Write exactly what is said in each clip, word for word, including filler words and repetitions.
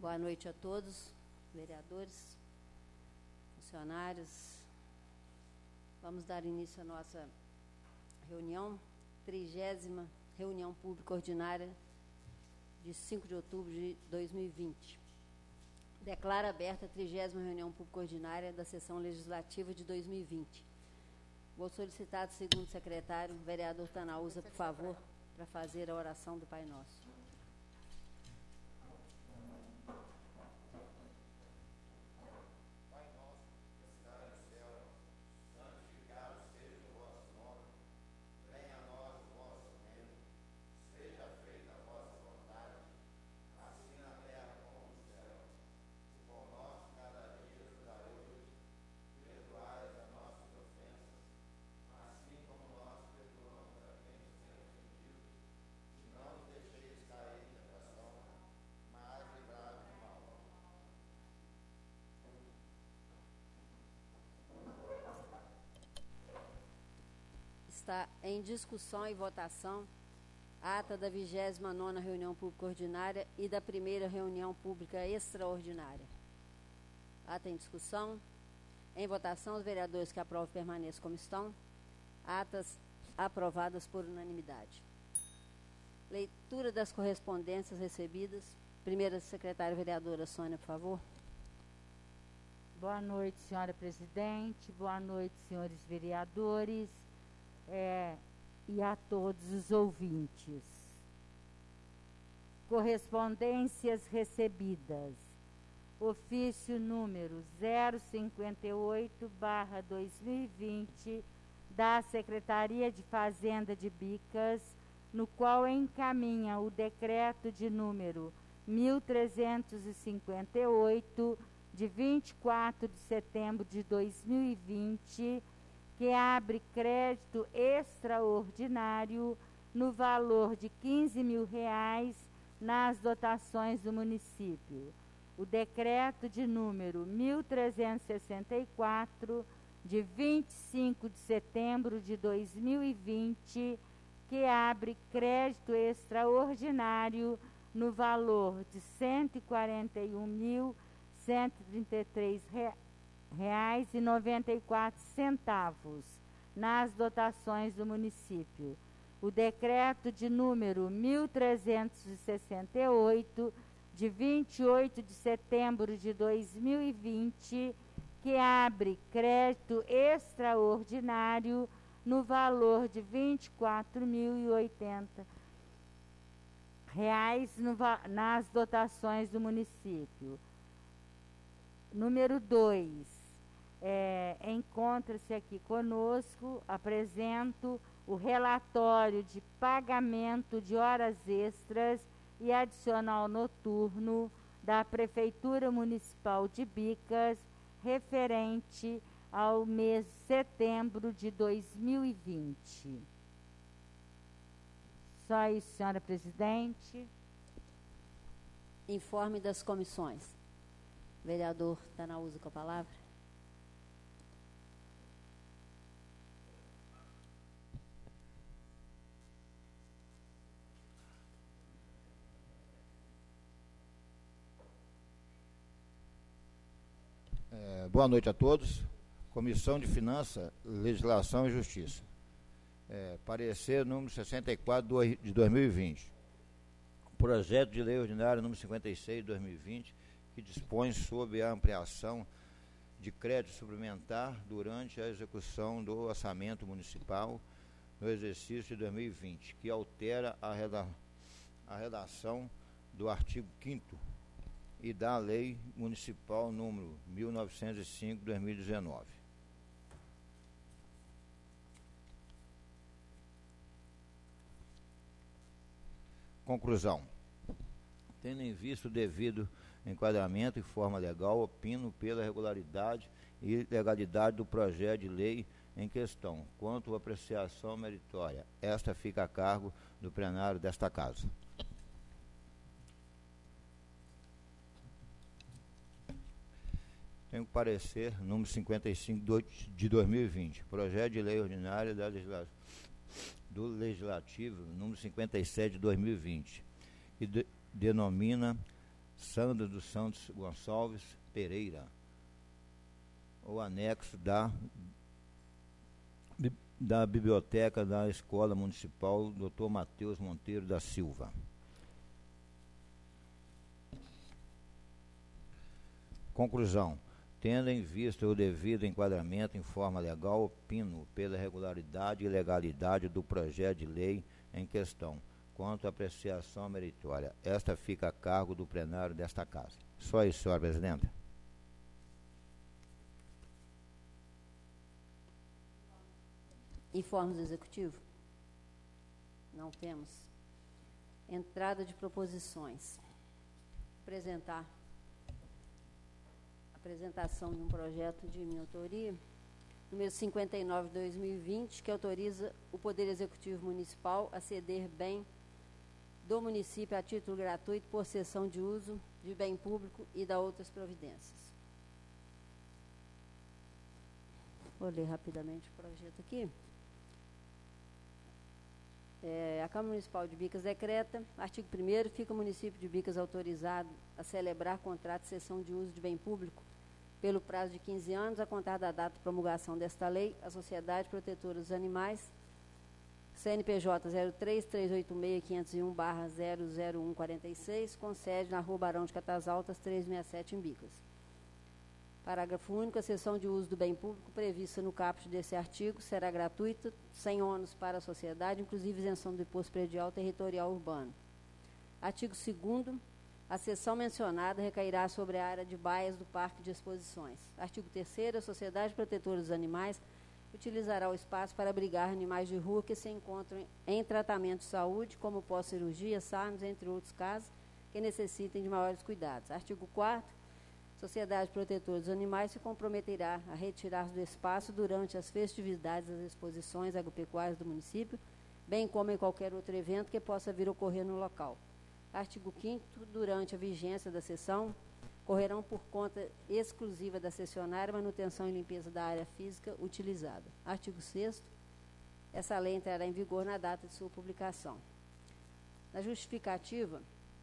Boa noite a todos, vereadores, funcionários. Vamos dar início à nossa reunião, trigésima reunião pública ordinária de cinco de outubro de dois mil e vinte. Declaro aberta a trigésima reunião pública ordinária da sessão legislativa de dois mil e vinte. Vou solicitar do segundo secretário, o vereador Tanaúza, por favor, para fazer a oração do Pai Nosso. Está em discussão e votação a ata da vigésima nona reunião pública ordinária e da primeira reunião pública extraordinária. Ata em discussão. Em votação, os vereadores que aprovam permaneçam como estão. Atas aprovadas por unanimidade. Leitura das correspondências recebidas. Primeira secretária vereadora Sônia, por favor. Boa noite, senhora presidente. Boa noite, senhores vereadores. É, e a todos os ouvintes. Correspondências recebidas. Ofício número zero cinquenta e oito barra dois mil e vinte da Secretaria de Fazenda de Bicas, no qual encaminha o decreto de número mil trezentos e cinquenta e oito de vinte e quatro de setembro de dois mil e vinte, que abre crédito extraordinário no valor de quinze mil reais nas dotações do município. O decreto de número mil trezentos e sessenta e quatro, de vinte e cinco de setembro de dois mil e vinte, que abre crédito extraordinário no valor de cento e quarenta e um mil, cento e trinta e três reais. reais e noventa e quatro centavos nas dotações do município. O decreto de número mil trezentos e sessenta e oito, de vinte e oito de setembro de dois mil e vinte, que abre crédito extraordinário no valor de vinte e quatro mil e oitenta reais no, nas dotações do município. Número dois. É, encontra-se aqui conosco, apresento o relatório de pagamento de horas extras e adicional noturno da Prefeitura Municipal de Bicas, referente ao mês de setembro de dois mil e vinte. Só isso, senhora presidente. Informe das comissões. Vereador Tanaúza com a palavra. É, boa noite a todos. Comissão de Finanças, Legislação e Justiça. É, parecer número sessenta e quatro de dois mil e vinte. Projeto de Lei Ordinária número cinquenta e seis de dois mil e vinte, que dispõe sobre a ampliação de crédito suplementar durante a execução do orçamento municipal no exercício de dois mil e vinte, que altera a, reda a redação do artigo quinto e da Lei Municipal número mil novecentos e cinco de dois mil e dezenove. Conclusão. Tendo em vista o devido enquadramento e forma legal, opino pela regularidade e legalidade do projeto de lei em questão. Quanto à apreciação meritória, esta fica a cargo do plenário desta Casa. Tenho parecer número cinquenta e cinco de dois mil e vinte, projeto de lei ordinária da legislação do Legislativo, número cinquenta e sete de dois mil e vinte, que de, denomina Sandra dos Santos Gonçalves Pereira. O anexo da, da Biblioteca da Escola Municipal doutor Matheus Monteiro da Silva. Conclusão. Tendo em vista o devido enquadramento em forma legal, opino pela regularidade e legalidade do projeto de lei em questão, quanto à apreciação meritória. Esta fica a cargo do plenário desta Casa. Só isso, senhora presidenta. Informes do Executivo? Não temos. Entrada de proposições. Apresentar. Apresentação de um projeto de minha autoria, número cinquenta e nove de dois mil e vinte, que autoriza o Poder Executivo Municipal a ceder bem do município a título gratuito por cessão de uso de bem público e da outras providências. Vou ler rapidamente o projeto aqui. É, a Câmara Municipal de Bicas decreta, artigo primeiro, fica o município de Bicas autorizado a celebrar contrato de cessão de uso de bem público pelo prazo de quinze anos, a contar da data de promulgação desta lei, a Sociedade Protetora dos Animais, C N P J zero três três oito seis quinhentos e um barra zero zero um quarenta e seis, com sede na Rua Barão de Catas Altas, trezentos e sessenta e sete, em Bicas. Parágrafo único. A cessão de uso do bem público prevista no caput desse artigo será gratuita, sem ônus para a sociedade, inclusive isenção do imposto predial territorial urbano. Artigo segundo. A cessão mencionada recairá sobre a área de baias do Parque de Exposições. Artigo terceiro. A Sociedade Protetora dos Animais utilizará o espaço para abrigar animais de rua que se encontram em tratamento de saúde, como pós-cirurgia, sarnos, entre outros casos, que necessitem de maiores cuidados. Artigo quarto. Sociedade Protetora dos Animais se comprometerá a retirar do espaço durante as festividades das exposições agropecuárias do município, bem como em qualquer outro evento que possa vir a ocorrer no local. Artigo quinto. Durante a vigência da sessão, correrão por conta exclusiva da cessionária manutenção e limpeza da área física utilizada. Artigo sexto. Essa lei entrará em vigor na data de sua publicação. Na justificativa,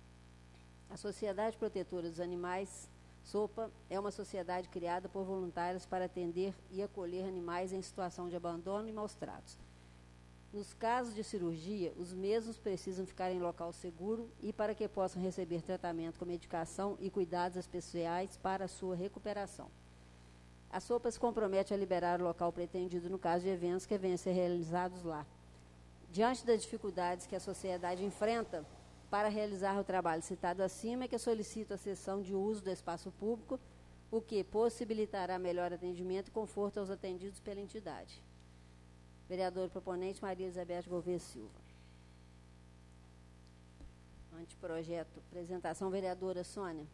a Sociedade Protetora dos Animais, SOPA, é uma sociedade criada por voluntários para atender e acolher animais em situação de abandono e maus tratos. Nos casos de cirurgia, os mesmos precisam ficar em local seguro e para que possam receber tratamento com medicação e cuidados especiais para a sua recuperação. A SOPA se compromete a liberar o local pretendido no caso de eventos que venham a ser realizados lá. Diante das dificuldades que a sociedade enfrenta para realizar o trabalho citado acima, é que solicito a cessão de uso do espaço público, o que possibilitará melhor atendimento e conforto aos atendidos pela entidade. Vereador proponente, Maria Elizabeth Gouveia Silva. Anteprojeto. Apresentação, vereadora Sônia.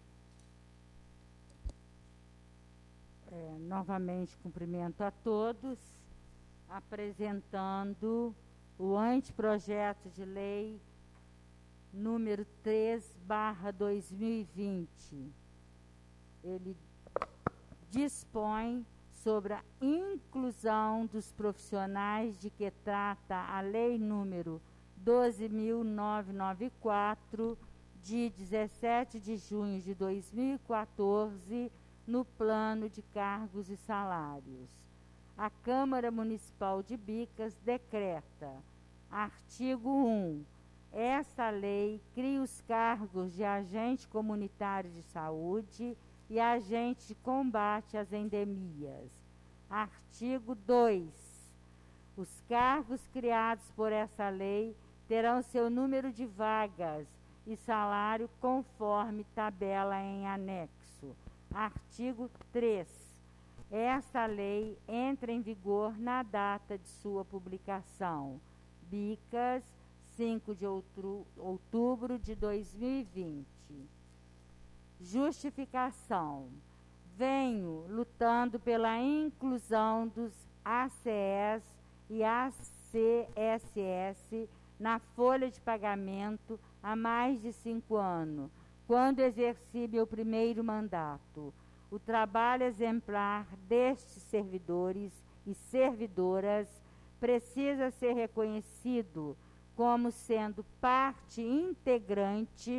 É, novamente, cumprimento a todos, apresentando o anteprojeto de lei número três barra dois mil e vinte. Ele dispõe sobre a inclusão dos profissionais de que trata a lei número doze mil novecentos e noventa e quatro, de dezessete de junho de dois mil e quatorze, no plano de cargos e salários. A Câmara Municipal de Bicas decreta, artigo um, esta lei cria os cargos de agente comunitário de saúde e agente de combate às endemias. Artigo dois. Os cargos criados por essa lei terão seu número de vagas e salário conforme tabela em anexo. Artigo três. Esta lei entra em vigor na data de sua publicação. Bicas, cinco de outubro de dois mil e vinte. Justificação. Venho lutando pela inclusão dos A C S e A C S S na folha de pagamento há mais de cinco anos, quando exerci meu primeiro mandato. O trabalho exemplar destes servidores e servidoras precisa ser reconhecido como sendo parte integrante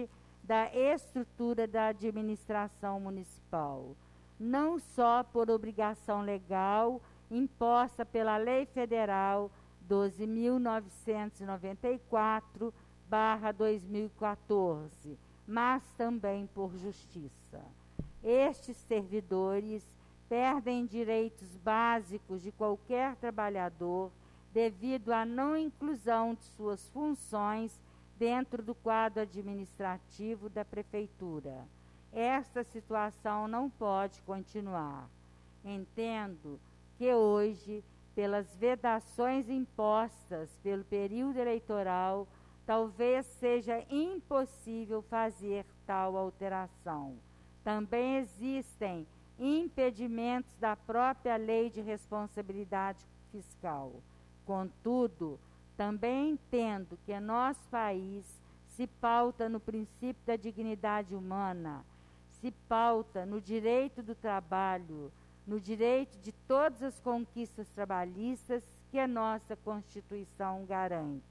da estrutura da administração municipal, não só por obrigação legal imposta pela Lei Federal doze mil novecentos e noventa e quatro barra dois mil e quatorze, mas também por justiça. Estes servidores perdem direitos básicos de qualquer trabalhador devido à não inclusão de suas funções dentro do quadro administrativo da Prefeitura. Esta situação não pode continuar. Entendo que hoje, pelas vedações impostas pelo período eleitoral, talvez seja impossível fazer tal alteração. Também existem impedimentos da própria Lei de Responsabilidade Fiscal. Contudo, também entendo que nosso país se pauta no princípio da dignidade humana, se pauta no direito do trabalho, no direito de todas as conquistas trabalhistas que a nossa Constituição garante.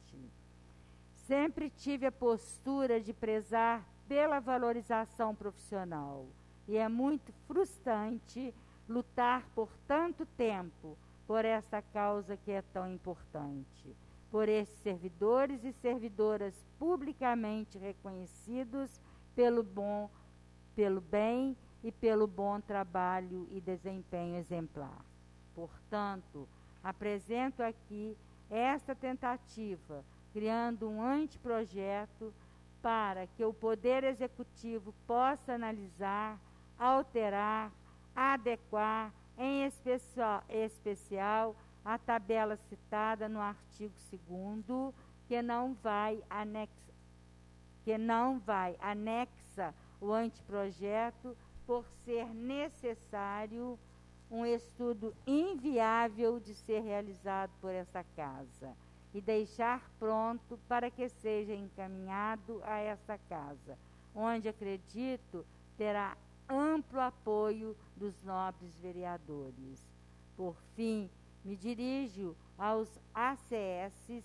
Sempre tive a postura de prezar pela valorização profissional, e é muito frustrante lutar por tanto tempo por essa causa que é tão importante, por esses servidores e servidoras publicamente reconhecidos pelo bom, pelo bem e pelo bom trabalho e desempenho exemplar. Portanto, apresento aqui esta tentativa, criando um anteprojeto para que o Poder Executivo possa analisar, alterar, adequar, em especial, especial a tabela citada no artigo segundo, que não vai anexa, que não vai anexa o anteprojeto por ser necessário um estudo inviável de ser realizado por esta casa e deixar pronto para que seja encaminhado a esta casa, onde acredito terá amplo apoio dos nobres vereadores. Por fim, me dirijo aos A C S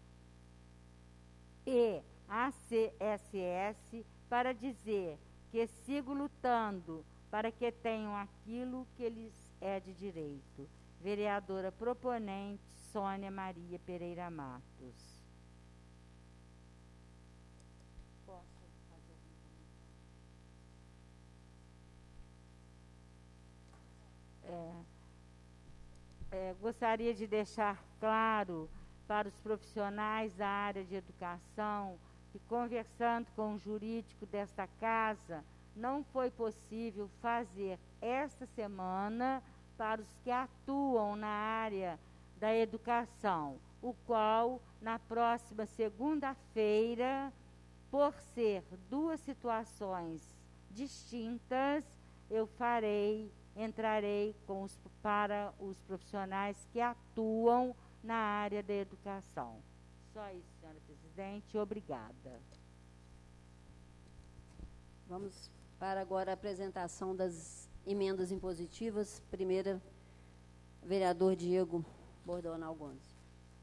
e A C S S para dizer que sigo lutando para que tenham aquilo que lhes é de direito. Vereadora proponente Sônia Maria Pereira Matos. É, é, gostaria de deixar claro para os profissionais da área de educação que, conversando com o jurídico desta casa, não foi possível fazer esta semana para os que atuam na área da educação, o qual, na próxima segunda-feira, por ser duas situações distintas, eu farei entrarei com os, para os profissionais que atuam na área da educação. Só isso, senhora presidente. Obrigada. Vamos para agora a apresentação das emendas impositivas. Primeira, vereador Diego Bordonal Gomes.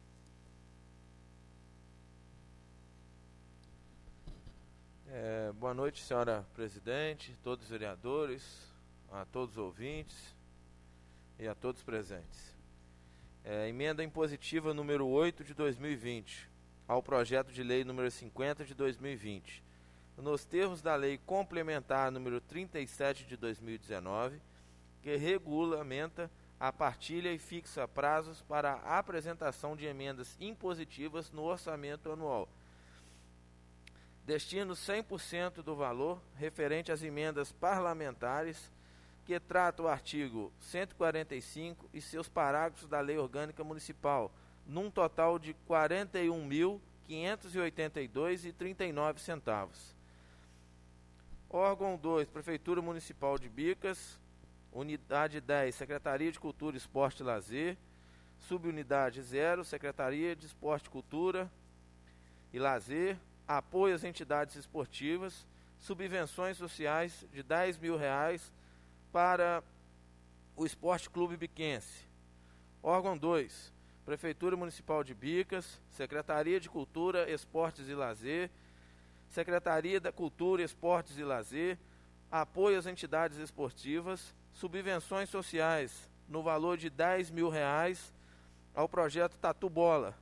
É, boa noite, senhora presidente, todos os vereadores, a todos os ouvintes e a todos presentes. É, emenda impositiva número oito de dois mil e vinte, ao projeto de lei número cinquenta de dois mil e vinte. Nos termos da lei complementar número trinta e sete de dois mil e dezenove, que regulamenta a partilha e fixa prazos para a apresentação de emendas impositivas no orçamento anual. Destino cem por cento do valor referente às emendas parlamentares que trata o artigo cento e quarenta e cinco e seus parágrafos da Lei Orgânica Municipal, num total de quarenta e um mil quinhentos e oitenta e dois reais e trinta e nove centavos. Órgão dois, Prefeitura Municipal de Bicas. Unidade dez, Secretaria de Cultura, Esporte e Lazer. Subunidade zero, Secretaria de Esporte, Cultura e Lazer. Apoio às entidades esportivas. Subvenções sociais de dez mil reais para o Esporte Clube Biquense. Órgão dois, Prefeitura Municipal de Bicas, Secretaria de Cultura, Esportes e Lazer, Secretaria da Cultura, Esportes e Lazer, apoio às entidades esportivas, subvenções sociais no valor de dez mil reais ao projeto Tatu Bola.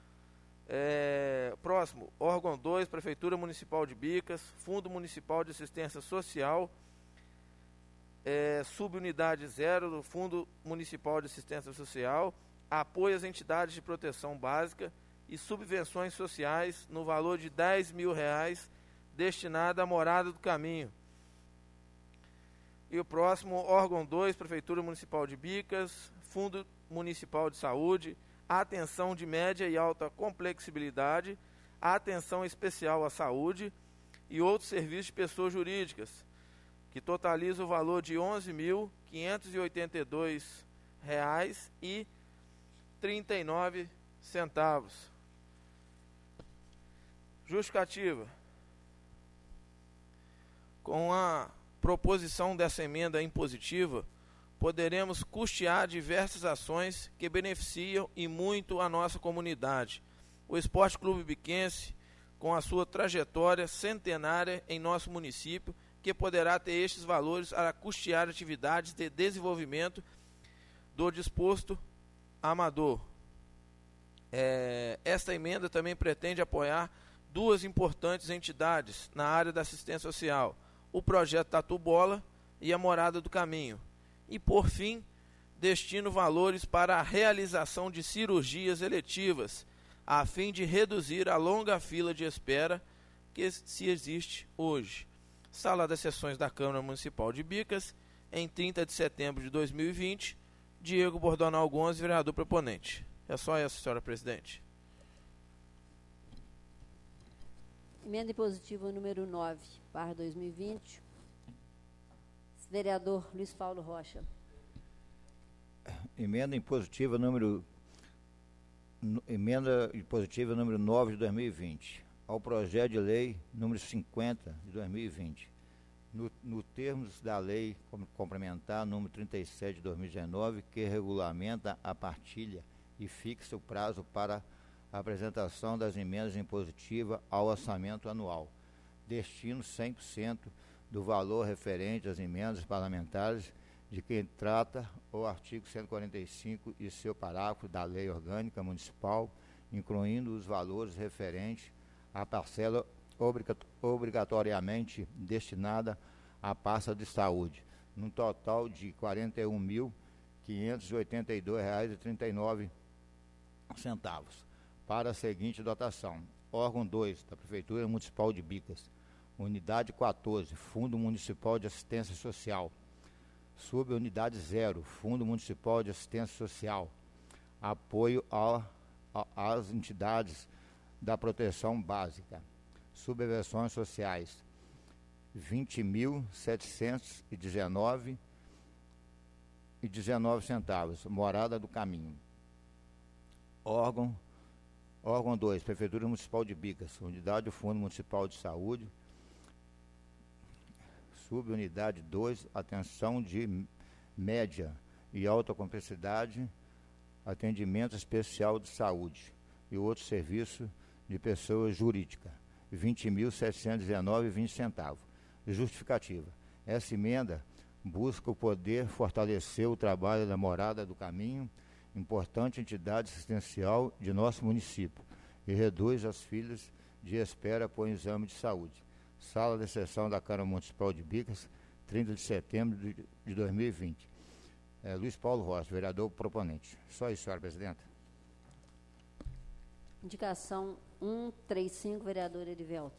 É, próximo, órgão dois, Prefeitura Municipal de Bicas, Fundo Municipal de Assistência Social, é, subunidade zero do Fundo Municipal de Assistência Social, apoio às entidades de proteção básica e subvenções sociais no valor de dez mil reais destinado à Morada do Caminho. E o próximo, órgão dois, Prefeitura Municipal de Bicas, Fundo Municipal de Saúde, atenção de média e alta complexibilidade, atenção especial à saúde e outros serviços de pessoas jurídicas, que totaliza o valor de onze mil quinhentos e oitenta e dois reais e trinta e nove centavos. Justificativa. Com a proposição dessa emenda impositiva, poderemos custear diversas ações que beneficiam e muito a nossa comunidade. O Esporte Clube Biquense, com a sua trajetória centenária em nosso município, que poderá ter estes valores para custear atividades de desenvolvimento do disposto amador. É, esta emenda também pretende apoiar duas importantes entidades na área da assistência social, o projeto Tatu Bola e a Morada do Caminho. E, por fim, destino valores para a realização de cirurgias eletivas, a fim de reduzir a longa fila de espera que se existe hoje. Sala das Sessões da Câmara Municipal de Bicas, em trinta de setembro de dois mil e vinte, Diego Bordonal Gonçalves, vereador proponente. É só essa, senhora presidente. Emenda impositiva número nove, barra dois mil e vinte. Vereador Luiz Paulo Rocha. Emenda impositiva número emenda impositiva número nove de dois mil e vinte ao projeto de lei número cinquenta de dois mil e vinte, no, no termos da lei complementar número trinta e sete de dois mil e dezenove, que regulamenta a partilha e fixa o prazo para a apresentação das emendas impositivas ao orçamento anual, destino cem por cento do valor referente às emendas parlamentares de quem trata o artigo cento e quarenta e cinco e seu parágrafo da Lei Orgânica Municipal, incluindo os valores referentes à parcela obrigatoriamente destinada à pasta de saúde, num total de quarenta e um mil quinhentos e oitenta e dois reais e trinta e nove centavos, para a seguinte dotação: órgão dois da Prefeitura Municipal de Bicas, unidade quatorze, Fundo Municipal de Assistência Social, subunidade zero, Fundo Municipal de Assistência Social, apoio a, a, às entidades da proteção básica, subvenções sociais, vinte mil setecentos e dezenove e dezenove centavos, Morada do Caminho. Órgão órgão dois, Prefeitura Municipal de Bicas, unidade do Fundo Municipal de Saúde, subunidade dois, atenção de média e alta complexidade, atendimento especial de saúde e outro serviço de pessoa jurídica, vinte mil setecentos e dezenove e vinte centavos. Justificativa. Essa emenda busca o poder fortalecer o trabalho da Morada do Caminho, importante entidade assistencial de nosso município, e reduz as filas de espera por exame de saúde. Sala de sessão da Câmara Municipal de Bicas, trinta de setembro de dois mil e vinte. É, Luiz Paulo Rocha, vereador proponente. Só isso, senhora presidenta. Indicação cento e trinta e cinco, vereador Erivelto.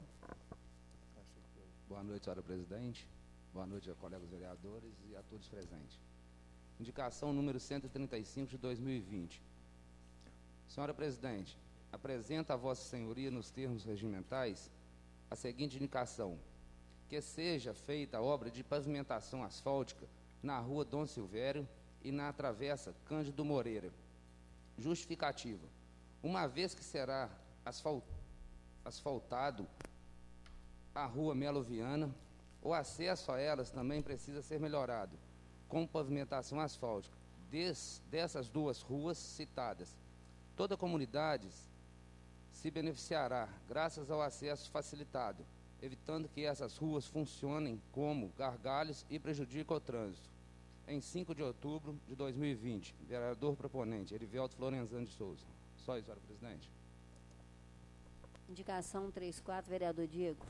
Boa noite, senhora presidente. Boa noite a colegas vereadores e a todos presentes. Indicação número cento e trinta e cinco de dois mil e vinte. Senhora presidente, apresenta a vossa senhoria nos termos regimentais a seguinte indicação: que seja feita a obra de pavimentação asfáltica na rua Dom Silvério e na travessa Cândido Moreira. Justificativa: uma vez que será asfalt, asfaltado a rua Melo Viana, o acesso a elas também precisa ser melhorado, com pavimentação asfáltica des, dessas duas ruas citadas. Toda a comunidade se beneficiará graças ao acesso facilitado, evitando que essas ruas funcionem como gargalhos e prejudiquem o trânsito. Em cinco de outubro de dois mil e vinte, vereador proponente, Erivelto Florenzano de Souza. Só isso, senhora presidente. Indicação cento e trinta e quatro, vereador Diego.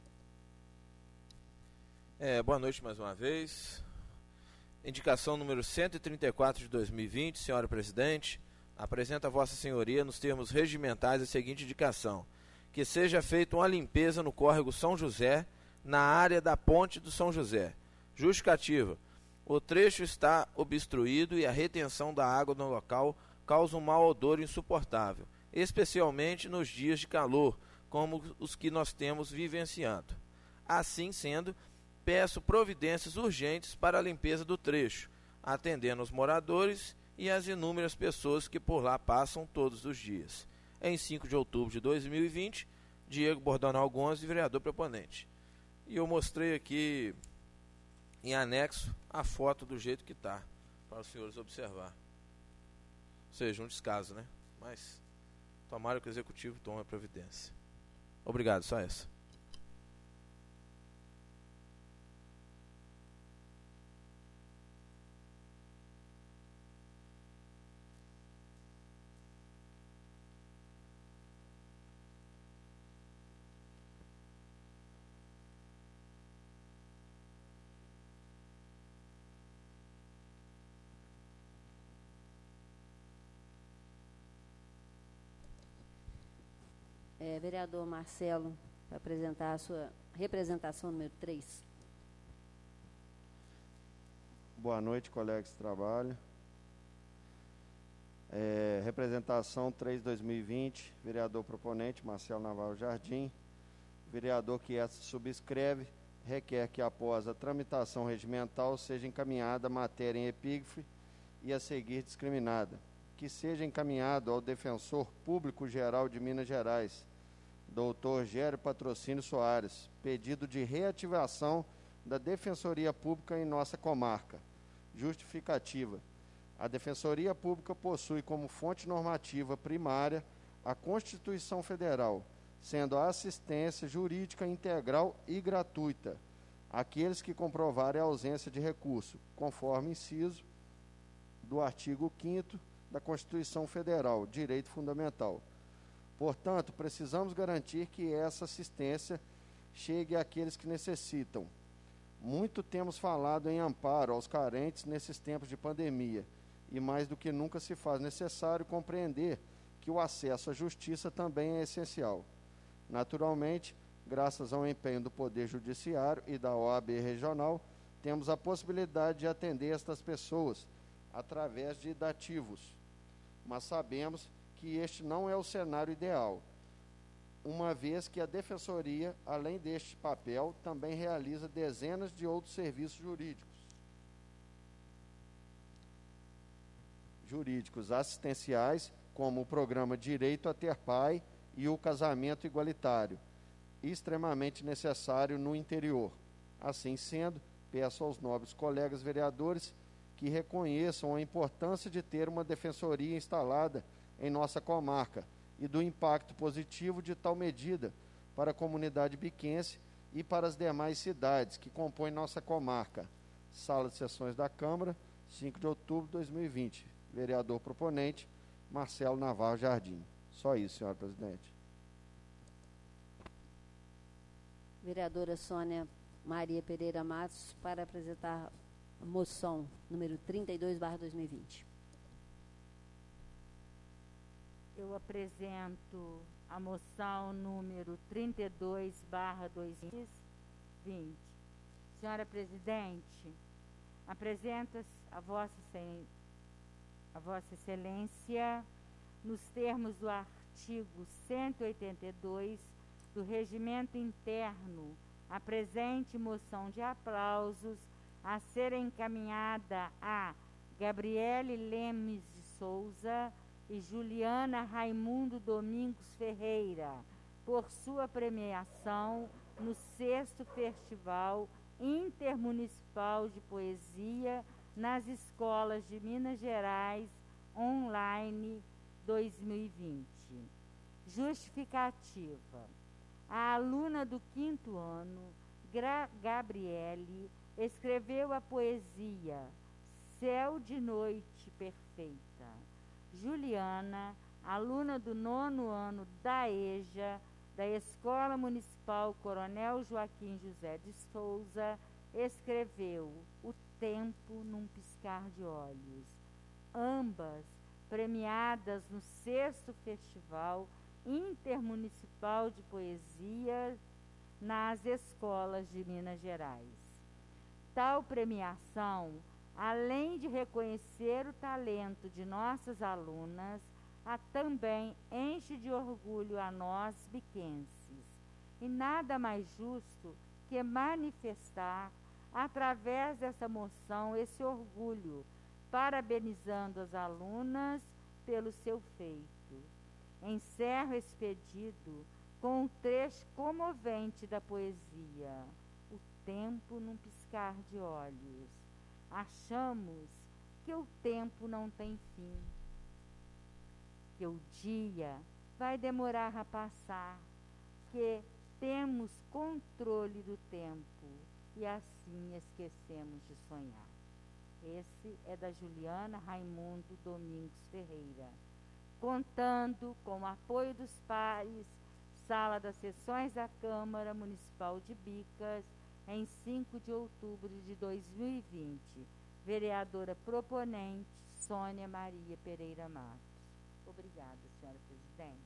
É, boa noite mais uma vez. Indicação número cento e trinta e quatro de dois mil e vinte, senhora presidente, apresenta a vossa senhoria nos termos regimentais a seguinte indicação: que seja feita uma limpeza no córrego São José, na área da ponte do São José. Justificativa: o trecho está obstruído e a retenção da água no local causa um mau odor insuportável, especialmente nos dias de calor, como os que nós temos vivenciando. Assim sendo, peço providências urgentes para a limpeza do trecho, atendendo os moradores e as inúmeras pessoas que por lá passam todos os dias. Em cinco de outubro de dois mil e vinte, Diego Bordonal Gonçalves, vereador proponente. E eu mostrei aqui em anexo a foto do jeito que está, para os senhores observar. Ou seja, um descaso, né? Mas tomara que o executivo tome a providência. Obrigado, só essa. É, vereador Marcelo, para apresentar a sua representação número três. Boa noite, colegas de trabalho. É, representação três de dois mil e vinte, vereador proponente, Marcelo Navarro Jardim. Vereador que essa subscreve, requer que após a tramitação regimental seja encaminhada a matéria em epígrafe e a seguir discriminada. Que seja encaminhado ao Defensor Público Geral de Minas Gerais, doutor Gério Patrocínio Soares, pedido de reativação da Defensoria Pública em nossa comarca. Justificativa: a Defensoria Pública possui como fonte normativa primária a Constituição Federal, sendo a assistência jurídica integral e gratuita àqueles que comprovarem a ausência de recurso, conforme inciso do artigo quinto da Constituição Federal, direito fundamental. Portanto, precisamos garantir que essa assistência chegue àqueles que necessitam. Muito temos falado em amparo aos carentes nesses tempos de pandemia, e mais do que nunca se faz necessário compreender que o acesso à justiça também é essencial. Naturalmente, graças ao empenho do Poder Judiciário e da O A B regional, temos a possibilidade de atender estas pessoas através de dativos, mas sabemos que este não é o cenário ideal, uma vez que a Defensoria, além deste papel, também realiza dezenas de outros serviços jurídicos, jurídicos assistenciais, como o programa Direito a Ter Pai e o Casamento Igualitário, extremamente necessário no interior. Assim sendo, peço aos nobres colegas vereadores que reconheçam a importância de ter uma defensoria instalada em nossa comarca e do impacto positivo de tal medida para a comunidade biquense e para as demais cidades que compõem nossa comarca. Sala de Sessões da Câmara, cinco de outubro de dois mil e vinte. Vereador proponente, Marcelo Navarro Jardim. Só isso, senhora presidente. Vereadora Sônia Maria Pereira Matos, para apresentar a moção número trinta e dois barra dois mil e vinte. Eu apresento a moção número trinta e dois barra dois mil e vinte. Senhora presidente, apresenta a vossa, a vossa excelência, nos termos do artigo cento e oitenta e dois do Regimento Interno, a presente moção de aplausos a ser encaminhada a Gabriele Lemes de Souza e Juliana Raimundo Domingos Ferreira, por sua premiação no sexto Festival Intermunicipal de Poesia nas Escolas de Minas Gerais Online dois mil e vinte. Justificativa: A aluna do quinto ano, Gra Gabriele, escreveu a poesia Céu de Noite Perfeita. Juliana, aluna do nono ano da EJA, da Escola Municipal Coronel Joaquim José de Souza, escreveu O Tempo num Piscar de Olhos. Ambas premiadas no sexto Festival Intermunicipal de Poesia nas escolas de Minas Gerais. Tal premiação, além de reconhecer o talento de nossas alunas, a também enche de orgulho a nós biquenses. E nada mais justo que manifestar, através dessa moção, esse orgulho, parabenizando as alunas pelo seu feito. Encerro esse pedido com um trecho comovente da poesia, O Tempo num Piscar de Olhos. Achamos que o tempo não tem fim, que o dia vai demorar a passar, que temos controle do tempo e assim esquecemos de sonhar. Esse é da Juliana Raimundo Domingos Ferreira. Contando com o apoio dos pares, Sala das Sessões da Câmara Municipal de Bicas, em cinco de outubro de dois mil e vinte. Vereadora proponente, Sônia Maria Pereira Matos. Obrigada, senhora presidente.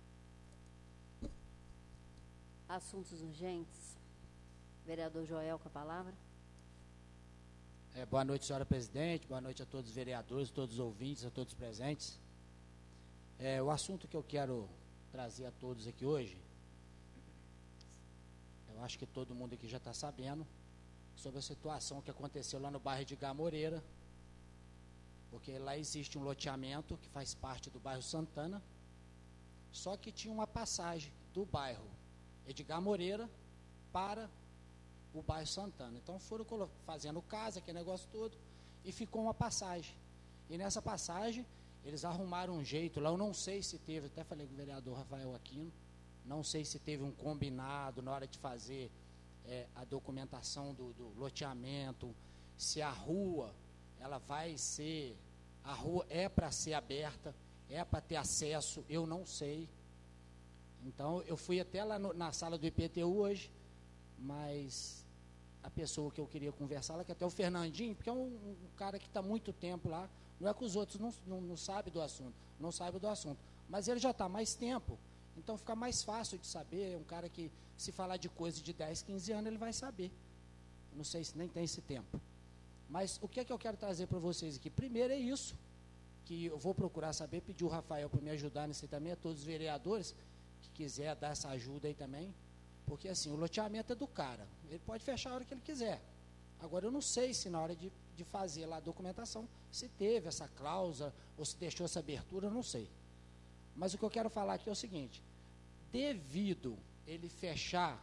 Assuntos urgentes. Vereador Joel, com a palavra. É, boa noite, senhora presidente. Boa noite a todos os vereadores, todos os ouvintes, a todos os presentes. É, o assunto que eu quero trazer a todos aqui hoje, eu acho que todo mundo aqui já está sabendo, sobre a situação que aconteceu lá no bairro Edgar Moreira, porque lá existe um loteamento que faz parte do bairro Santana, só que tinha uma passagem do bairro Edgar Moreira para o bairro Santana. Então foram fazendo casa, aquele negócio todo, e ficou uma passagem. E nessa passagem, eles arrumaram um jeito lá, eu não sei se teve, até falei com o vereador Rafael Aquino, não sei se teve um combinado na hora de fazer é, a documentação do, do loteamento, se a rua, ela vai ser, a rua é para ser aberta, é para ter acesso, eu não sei. Então, eu fui até lá no, na sala do I P T U hoje, mas a pessoa que eu queria conversar lá, que até o Fernandinho, porque é um, um cara que está muito tempo lá, não é que os outros não, não, não sabem do assunto, não sabem do assunto, mas ele já está mais tempo, então fica mais fácil de saber, é um cara que, se falar de coisa de dez, quinze anos, ele vai saber. Não sei se nem tem esse tempo. Mas o que é que eu quero trazer para vocês aqui? Primeiro é isso, que eu vou procurar saber, pedir o Rafael para me ajudar nisso aí também, a todos os vereadores que quiser dar essa ajuda aí também, porque assim, o loteamento é do cara, ele pode fechar a hora que ele quiser. Agora eu não sei se na hora de, de fazer lá a documentação, se teve essa cláusula, ou se deixou essa abertura, eu não sei. Mas o que eu quero falar aqui é o seguinte, devido ele fechar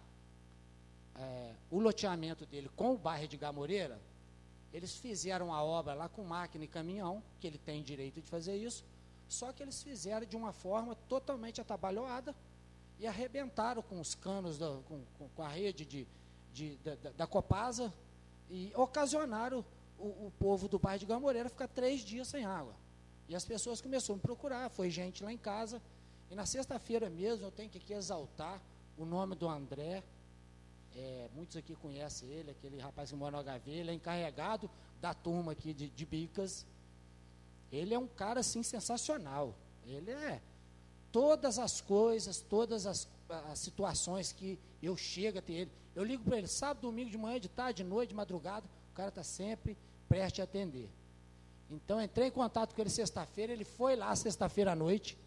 é, o loteamento dele com o bairro Edgar Moreira, eles fizeram a obra lá com máquina e caminhão, que ele tem direito de fazer isso, só que eles fizeram de uma forma totalmente atabalhoada e arrebentaram com os canos, da, com, com a rede de, de, da, da Copasa e ocasionaram o, o povo do bairro de Edgar Moreira ficar três dias sem água. E as pessoas começaram a me procurar, foi gente lá em casa, e na sexta-feira mesmo eu tenho que aqui exaltar o nome do André, é, muitos aqui conhecem ele, aquele rapaz que mora no H V, ele é encarregado da turma aqui de, de Bicas. Ele é um cara assim sensacional, ele é todas as coisas, todas as, as situações que eu chego a ter ele, eu ligo para ele sábado, domingo, de manhã, de tarde, de noite, de madrugada, o cara está sempre prestes a atender. Então entrei em contato com ele sexta-feira, ele foi lá sexta-feira à noite,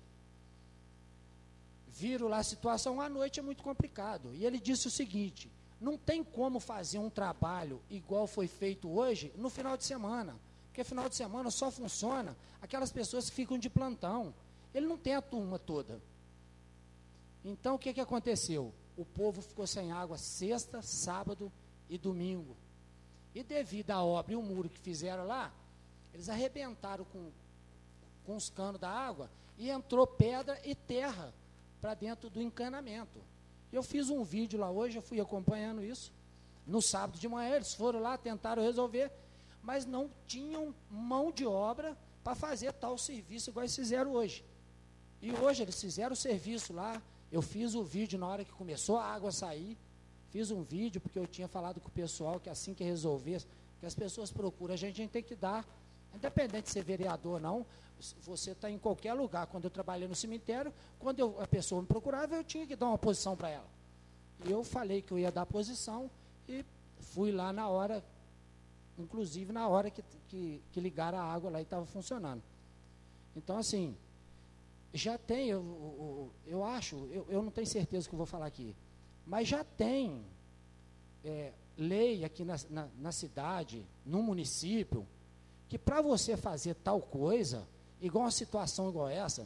viram lá a situação, à noite é muito complicado, e ele disse o seguinte, não tem como fazer um trabalho igual foi feito hoje no final de semana, porque final de semana só funciona aquelas pessoas que ficam de plantão, ele não tem a turma toda. Então o que, que aconteceu? O povo ficou sem água sexta, sábado e domingo, e devido à obra e o muro que fizeram lá, eles arrebentaram com, com os canos da água, e entrou pedra e terra para dentro do encanamento. Eu fiz um vídeo lá hoje, eu fui acompanhando isso. No sábado de manhã, eles foram lá, tentaram resolver, mas não tinham mão de obra para fazer tal serviço igual eles fizeram hoje. E hoje eles fizeram o serviço lá, eu fiz o vídeo na hora que começou a água a sair, fiz um vídeo porque eu tinha falado com o pessoal que assim que resolver, que as pessoas procuram, a gente, a gente tem que dar, independente de ser vereador ou não, você está em qualquer lugar. Quando eu trabalhei no cemitério, quando eu, a pessoa me procurava, eu tinha que dar uma posição para ela. E eu falei que eu ia dar posição e fui lá na hora, inclusive na hora que, que, que ligaram a água lá e estava funcionando. Então, assim, já tem, eu, eu, eu acho, eu, eu não tenho certeza do que eu vou falar aqui, mas já tem é, lei aqui na, na, na cidade, no município, que para você fazer tal coisa, igual uma situação igual essa,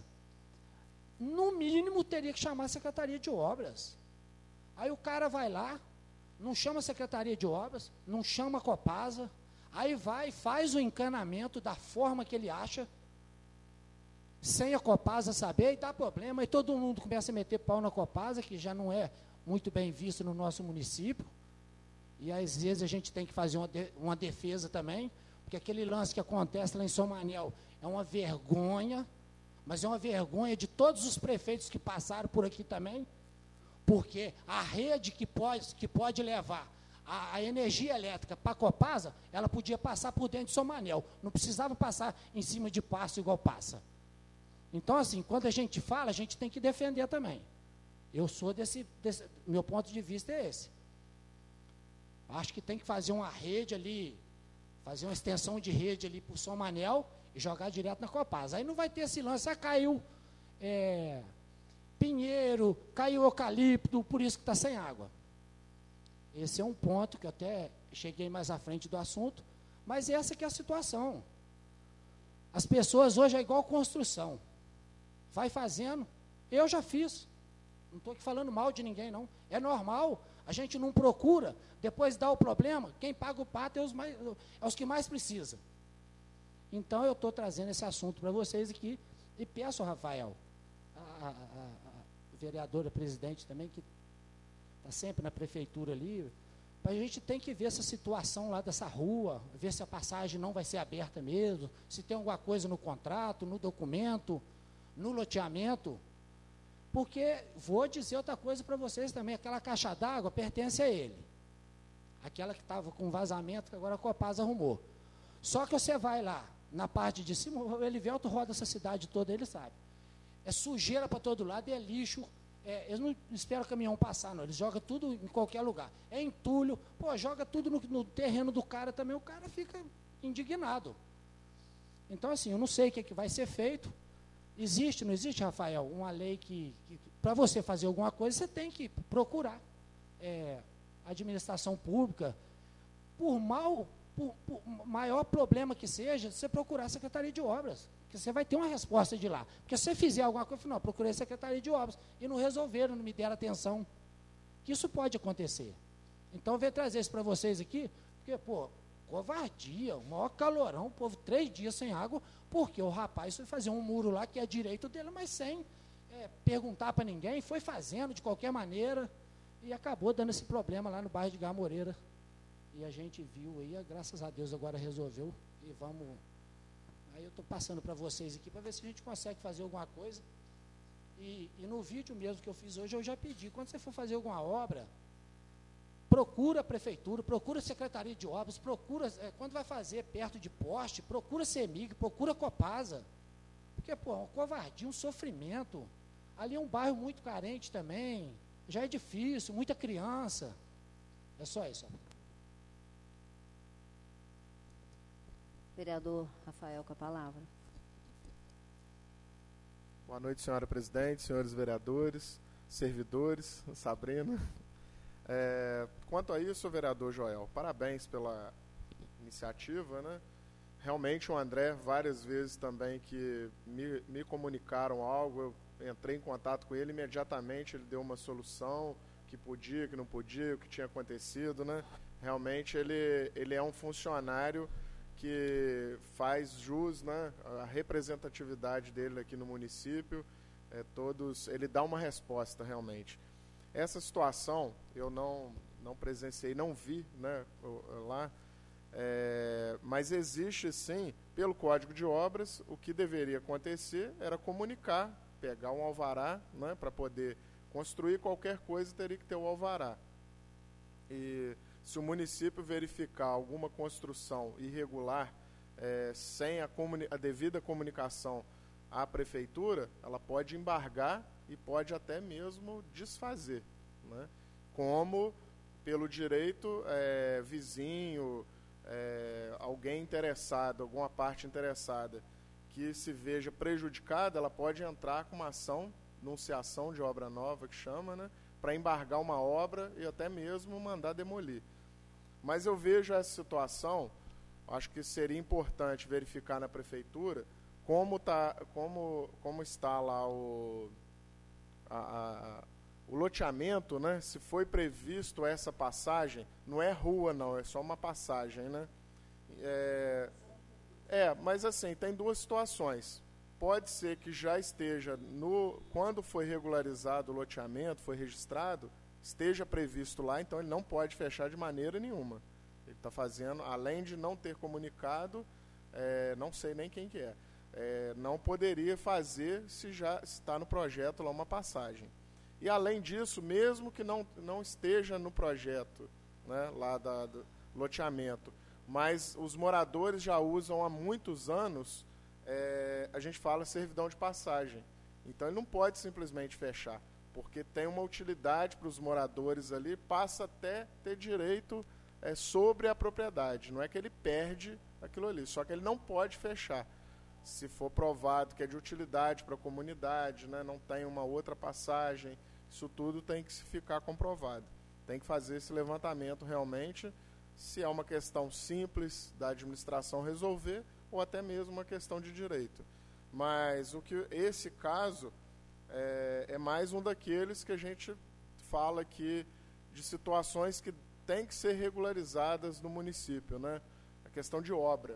no mínimo teria que chamar a Secretaria de Obras. Aí o cara vai lá, não chama a Secretaria de Obras, não chama a Copasa, aí vai e faz o encanamento da forma que ele acha, sem a Copasa saber, e dá problema, e todo mundo começa a meter pau na Copasa, que já não é muito bem visto no nosso município, e às vezes a gente tem que fazer uma, de, uma defesa também, porque aquele lance que acontece lá em São Manuel é uma vergonha, mas é uma vergonha de todos os prefeitos que passaram por aqui também, porque a rede que pode, que pode levar a, a energia elétrica para a Copasa, ela podia passar por dentro de São Manuel, não precisava passar em cima de Passo igual passa. Então, assim, quando a gente fala, a gente tem que defender também. Eu sou desse, desse, meu ponto de vista é esse. Acho que tem que fazer uma rede ali, fazer uma extensão de rede ali por São Manuel e jogar direto na Copasa. Aí não vai ter esse lance, ah, caiu é, pinheiro, caiu eucalipto, por isso que está sem água. Esse é um ponto que eu até cheguei mais à frente do assunto, mas essa que é a situação. As pessoas hoje é igual construção. Vai fazendo, eu já fiz, não estou aqui falando mal de ninguém não, é normal, a gente não procura, depois dá o problema, quem paga o pato é os, mais, é os que mais precisa. Então eu estou trazendo esse assunto para vocês aqui, e peço ao Rafael, a, a, a, a vereadora presidente também, que está sempre na prefeitura ali, a gente tem que ver essa situação lá dessa rua, ver se a passagem não vai ser aberta mesmo, se tem alguma coisa no contrato, no documento, no loteamento, porque vou dizer outra coisa para vocês também, aquela caixa d'água pertence a ele, aquela que estava com vazamento, que agora a Copasa arrumou. Só que você vai lá, na parte de cima, o Elivelto roda essa cidade toda, ele sabe, é sujeira para todo lado e é lixo. É, eles não esperam o caminhão passar, não. Eles jogam tudo em qualquer lugar. É entulho, pô, joga tudo no, no terreno do cara também, o cara fica indignado. Então, assim, eu não sei o que, é que vai ser feito. Existe, não existe, Rafael, uma lei que, que para você fazer alguma coisa, você tem que procurar. É, administração pública, por mal, por, por maior problema que seja, você procurar a Secretaria de Obras. Que você vai ter uma resposta de lá. Porque se você fizer alguma coisa, não, procurei a Secretaria de Obras, e não resolveram, não me deram atenção. Que isso pode acontecer. Então, eu venho trazer isso para vocês aqui, porque, pô, covardia, o maior calorão, o povo três dias sem água, porque o rapaz foi fazer um muro lá, que é direito dele, mas sem é, perguntar para ninguém, foi fazendo de qualquer maneira, e acabou dando esse problema lá no bairro de Gamoreira. E a gente viu aí, graças a Deus agora resolveu, e vamos... Aí eu estou passando para vocês aqui, para ver se a gente consegue fazer alguma coisa. E, e no vídeo mesmo que eu fiz hoje, eu já pedi, quando você for fazer alguma obra, procura a prefeitura, procura a Secretaria de Obras, procura, é, quando vai fazer perto de poste, procura a CEMIG, procura a Copasa. Porque, pô, uma covardia, um sofrimento. Ali é um bairro muito carente também, já é difícil, muita criança. É só isso. Vereador Rafael, com a palavra. Boa noite, senhora presidente, senhores vereadores, servidores, Sabrina. É, quanto a isso, vereador Joel, parabéns pela iniciativa, né? Realmente o André, várias vezes também que me, me comunicaram algo, eu entrei em contato com ele, imediatamente ele deu uma solução, que podia, que não podia, o que tinha acontecido, né? Realmente ele, ele é um funcionário que faz jus, né, a representatividade dele aqui no município, é, todos, ele dá uma resposta realmente. Essa situação eu não, não presenciei, não vi, né, lá, é, mas existe sim, pelo Código de Obras, o que deveria acontecer era comunicar, pegar um alvará, né, para poder construir qualquer coisa, teria que ter o alvará. E se o município verificar alguma construção irregular, é, sem a, a devida comunicação à prefeitura, ela pode embargar e pode até mesmo desfazer, né? Como, pelo direito, é, vizinho, é, alguém interessado, alguma parte interessada, que se veja prejudicada, ela pode entrar com uma ação, anunciação de obra nova, que chama, né, para embargar uma obra e até mesmo mandar demolir. Mas eu vejo essa situação, acho que seria importante verificar na prefeitura como, tá, como, como está lá o, a, a, o loteamento, né, se foi previsto essa passagem, não é rua não, é só uma passagem, né? É, é, mas assim, tem duas situações. Pode ser que já esteja, no, quando foi regularizado o loteamento, foi registrado, esteja previsto lá, então ele não pode fechar de maneira nenhuma. Ele está fazendo, além de não ter comunicado, é, não sei nem quem que é, é, não poderia fazer se já está no projeto lá uma passagem. E além disso, mesmo que não, não esteja no projeto, né, lá da, do loteamento, mas os moradores já usam há muitos anos, é, a gente fala servidão de passagem. Então ele não pode simplesmente fechar, porque tem uma utilidade para os moradores ali, passa até ter direito é, sobre a propriedade. Não é que ele perde aquilo ali, só que ele não pode fechar. Se for provado que é de utilidade para a comunidade, né, não tem uma outra passagem, isso tudo tem que ficar comprovado. Tem que fazer esse levantamento realmente, se é uma questão simples da administração resolver, ou até mesmo uma questão de direito. Mas o que esse caso é, é mais um daqueles que a gente fala aqui de situações que têm que ser regularizadas no município, né? A questão de obra.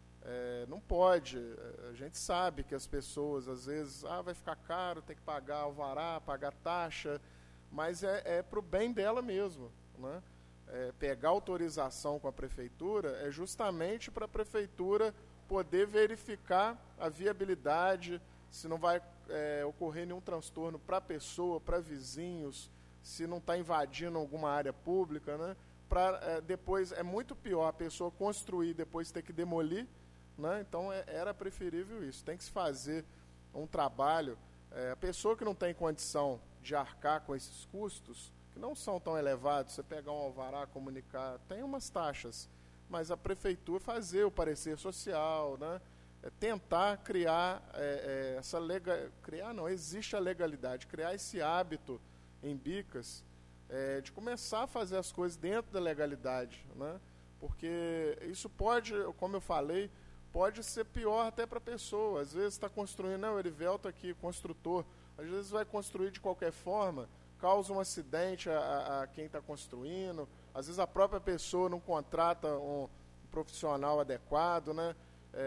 É, não pode, a gente sabe que as pessoas às vezes, ah, vai ficar caro, tem que pagar alvará, pagar taxa, mas é, é para o bem dela mesmo, né? É, pegar autorização com a prefeitura é justamente para a prefeitura poder verificar a viabilidade, se não vai é, ocorrer nenhum transtorno para a pessoa, para vizinhos, se não está invadindo alguma área pública, né? Pra, é, depois, é muito pior a pessoa construir e depois ter que demolir, né? Então é, era preferível isso. Tem que se fazer um trabalho. É, a pessoa que não tem condição de arcar com esses custos, que não são tão elevados, você pegar um alvará, comunicar, tem umas taxas, mas a prefeitura fazer o parecer social, né? É tentar criar é, é, essa legal, criar não, existe a legalidade, criar esse hábito em Bicas, é, de começar a fazer as coisas dentro da legalidade, né? Porque isso pode, como eu falei, pode ser pior até para a pessoa. Às vezes está construindo, não, o Erivelto aqui, construtor, às vezes vai construir de qualquer forma, causa um acidente a, a, a quem está construindo, às vezes a própria pessoa não contrata um, um profissional adequado, né?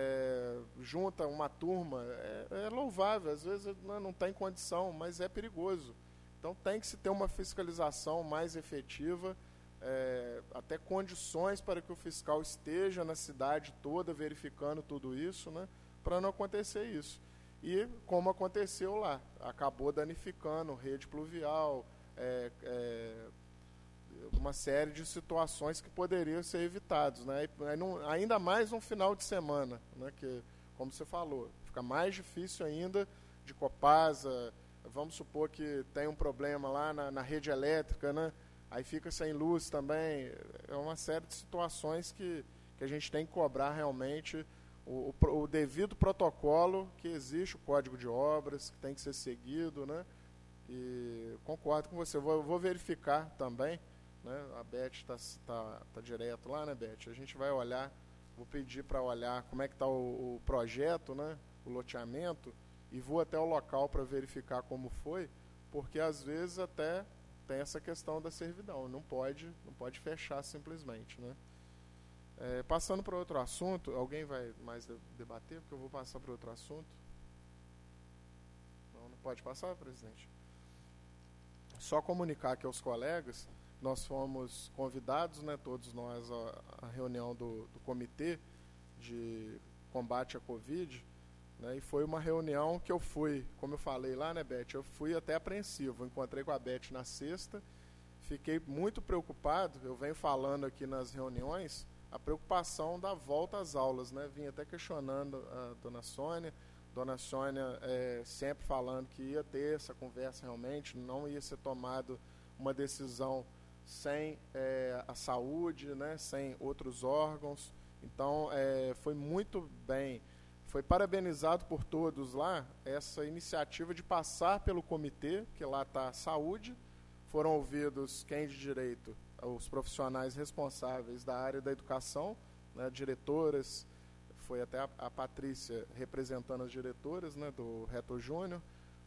É, junta uma turma, é, é louvável, às vezes não tem condição, mas é perigoso. Então tem que se ter uma fiscalização mais efetiva, é, até condições para que o fiscal esteja na cidade toda verificando tudo isso, né, para não acontecer isso. E como aconteceu lá, acabou danificando rede pluvial, é, é, uma série de situações que poderiam ser evitadas, né? E, não, ainda mais um final de semana, né, que, como você falou, fica mais difícil ainda de Copasa. Vamos supor que tem um problema lá na, na rede elétrica, né? Aí fica sem luz também. É uma série de situações que, que a gente tem que cobrar realmente o, o, o devido protocolo que existe, o Código de Obras, que tem que ser seguido, né? E concordo com você, vou, vou verificar também, né? A Beth está tá, tá direto lá, né, Beth? A gente vai olhar, vou pedir para olhar como é que está o, o projeto, né? O loteamento, e vou até o local para verificar como foi, porque às vezes até tem essa questão da servidão, não pode, não pode fechar simplesmente, né? É, passando para outro assunto, alguém vai mais debater, porque eu vou passar para outro assunto. Não, não pode passar, presidente? só comunicar aqui aos colegas, nós fomos convidados, né, todos nós, à, à reunião do, do Comitê de Combate à Covid, né, e foi uma reunião que eu fui, como eu falei lá, né, Beth, eu fui até apreensivo. Encontrei com a Beth na sexta, fiquei muito preocupado, eu venho falando aqui nas reuniões, a preocupação da volta às aulas, né, vim até questionando a dona Sônia, dona Sônia é, sempre falando que ia ter essa conversa realmente, não ia ser tomado uma decisão sem é, a saúde, né, sem outros órgãos. Então, é, foi muito bem, foi parabenizado por todos lá essa iniciativa de passar pelo comitê, que lá está a saúde, foram ouvidos quem de direito, os profissionais responsáveis da área da educação, né, diretoras, foi até a, a Patrícia representando as diretoras, né, do Reto Júnior,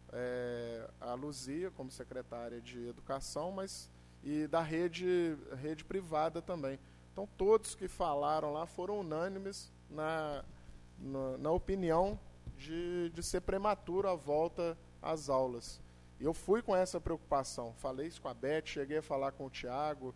é, a Luzia como secretária de educação, mas e da rede, rede privada também. Então, todos que falaram lá foram unânimes na, na, na opinião de, de ser prematuro a volta às aulas. E eu fui com essa preocupação. Falei isso com a Beth, cheguei a falar com o Tiago.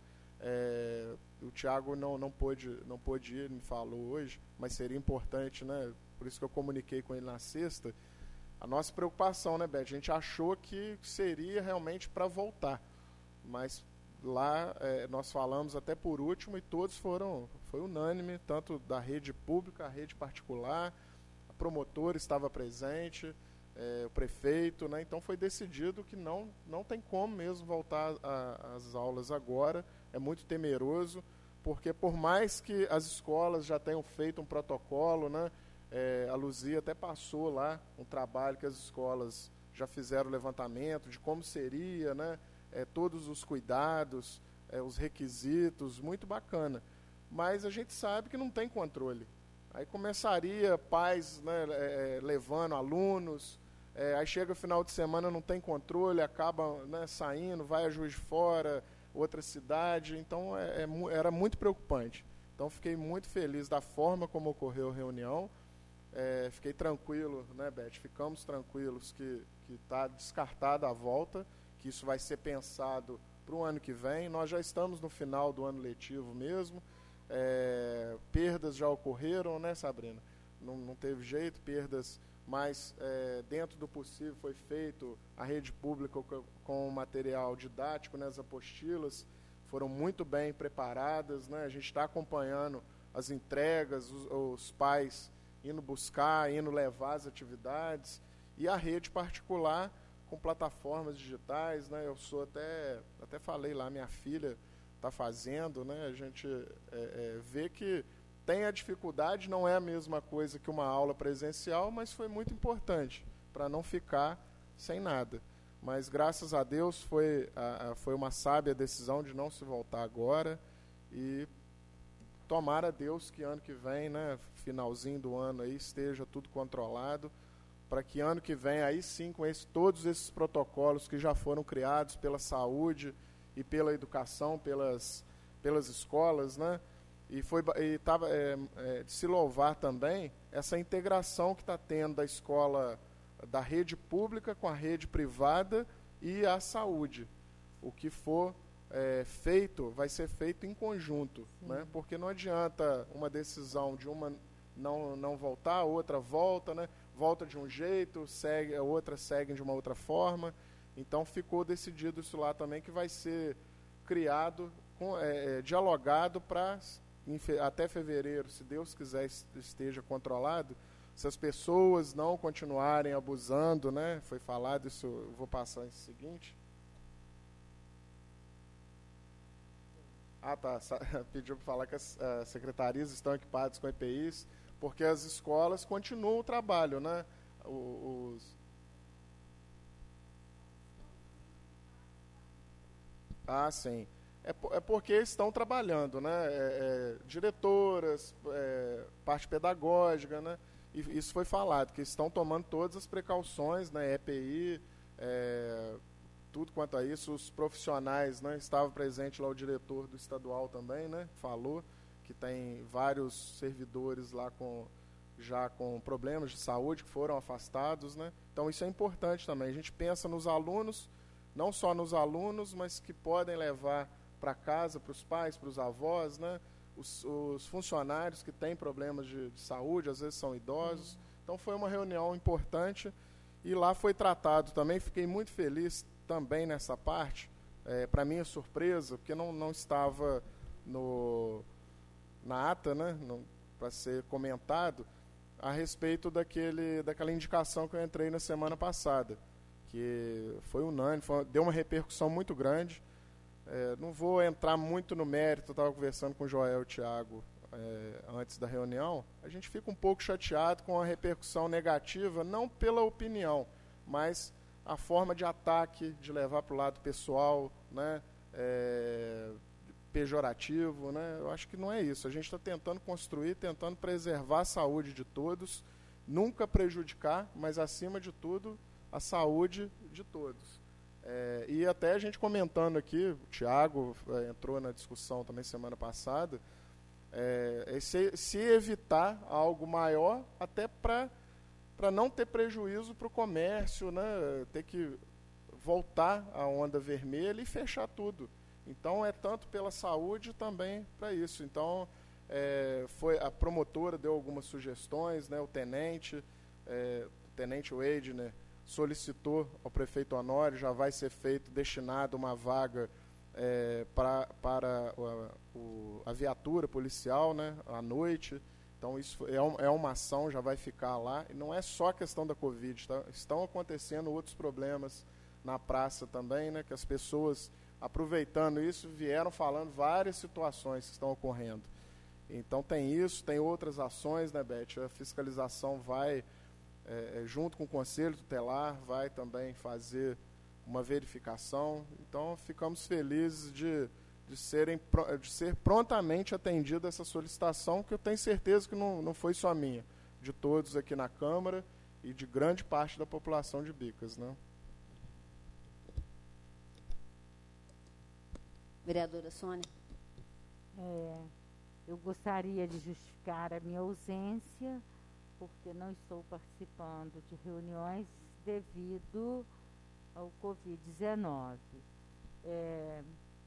É, o Tiago não, não, pôde, não pôde ir, me falou hoje, mas seria importante, né? Por isso que eu comuniquei com ele na sexta. A nossa preocupação, né, Beth? A gente achou que seria realmente para voltar. Mas lá é, nós falamos até por último e todos foram, foi unânime, tanto da rede pública, a rede particular, a promotora estava presente, é, o prefeito, né? Então foi decidido que não, não tem como mesmo voltar às aulas agora, é muito temeroso, porque por mais que as escolas já tenham feito um protocolo, né? É, a Luzia até passou lá um trabalho que as escolas já fizeram o levantamento de como seria, né? É, todos os cuidados, é, os requisitos, muito bacana. Mas a gente sabe que não tem controle. Aí começaria pais, né, é, levando alunos, é, aí chega o final de semana, não tem controle, acaba, né, saindo, vai a Juiz de Fora, outra cidade. Então é, é, era muito preocupante. Então fiquei muito feliz da forma como ocorreu a reunião. É, fiquei tranquilo, né, Beth? Ficamos tranquilos que está descartada a volta, que isso vai ser pensado para o ano que vem. Nós já estamos no final do ano letivo mesmo. É, perdas já ocorreram, né, Sabrina? Não, não teve jeito, perdas, mas é, dentro do possível foi feito a rede pública com, com material didático, né, as apostilas foram muito bem preparadas, né? A gente está acompanhando as entregas, os, os pais indo buscar, indo levar as atividades, e a rede particular com plataformas digitais, né? Eu sou até, até falei lá, minha filha está fazendo, né? A gente é, é, vê que tem a dificuldade, não é a mesma coisa que uma aula presencial, mas foi muito importante para não ficar sem nada. Mas graças a Deus foi, a, a, foi uma sábia decisão de não se voltar agora, e tomara a Deus que ano que vem, né, finalzinho do ano aí, esteja tudo controlado, para que ano que vem, aí sim, com esse, todos esses protocolos que já foram criados pela saúde e pela educação, pelas, pelas escolas, né? E foi e tava, é, é, de se louvar também essa integração que está tendo da escola, da rede pública com a rede privada e a saúde. O que for é, feito, vai ser feito em conjunto, né? Porque não adianta uma decisão de uma não, não voltar, a outra volta, né? Volta de um jeito, segue, a outra segue de uma outra forma. Então ficou decidido isso lá também, que vai ser criado, com, é, dialogado para até fevereiro, se Deus quiser, esteja controlado. Se as pessoas não continuarem abusando, né? Foi falado isso, eu vou passar em seguinte. Ah, tá. Pediu para falar que as uh, secretarias estão equipadas com E P Is, porque as escolas continuam o trabalho, né? Os... Ah, sim. É, é porque estão trabalhando, né? É, é, diretoras, é, parte pedagógica, né? E isso foi falado, que estão tomando todas as precauções, né? E P I, é, tudo quanto a isso. Os profissionais, né? Estava presente lá o diretor do estadual também, né? Falou que tem vários servidores lá com, já com problemas de saúde que foram afastados, né? Então isso é importante também. A gente pensa nos alunos, não só nos alunos, mas que podem levar para casa, para os pais, para os avós, né? Os, os funcionários que têm problemas de, de saúde, às vezes são idosos. Uhum. Então foi uma reunião importante e lá foi tratado também, fiquei muito feliz também nessa parte, é, para minha surpresa, porque não, não estava no, na ata, né? Para ser comentado, a respeito daquele, daquela indicação que eu entrei na semana passada, que foi unânime, foi, deu uma repercussão muito grande. É, não vou entrar muito no mérito, eu estava conversando com o Joel e o Thiago é, antes da reunião, a gente fica um pouco chateado com a repercussão negativa, não pela opinião, mas a forma de ataque, de levar para o lado pessoal, né, é, pejorativo, né? Eu acho que não é isso. A gente está tentando construir, tentando preservar a saúde de todos, nunca prejudicar, mas acima de tudo, a saúde de todos. É, e até a gente comentando aqui, o Thiago é, entrou na discussão também semana passada, é, se, se evitar algo maior, até para para não ter prejuízo para o comércio, né? Ter que voltar à onda vermelha e fechar tudo. Então, é tanto pela saúde também para isso. Então, é, foi, a promotora deu algumas sugestões, né, o tenente, é, o tenente Wade, né, solicitou ao prefeito Honório, já vai ser feito, destinado uma vaga é, pra, para a, o, a viatura policial, né, à noite. Então, isso é, um, é uma ação, já vai ficar lá. E não é só a questão da Covid, tá? Estão acontecendo outros problemas na praça também, né, que as pessoas, aproveitando isso, vieram falando várias situações que estão ocorrendo. Então tem isso, tem outras ações, né, Beth? A fiscalização vai, é, junto com o Conselho Tutelar, vai também fazer uma verificação. Então ficamos felizes de, de, serem, de ser prontamente atendida essa solicitação, que eu tenho certeza que não, não foi só minha, de todos aqui na Câmara e de grande parte da população de Bicas, né? Vereadora Sônia. É, eu gostaria de justificar a minha ausência, porque não estou participando de reuniões devido ao covid dezenove. É,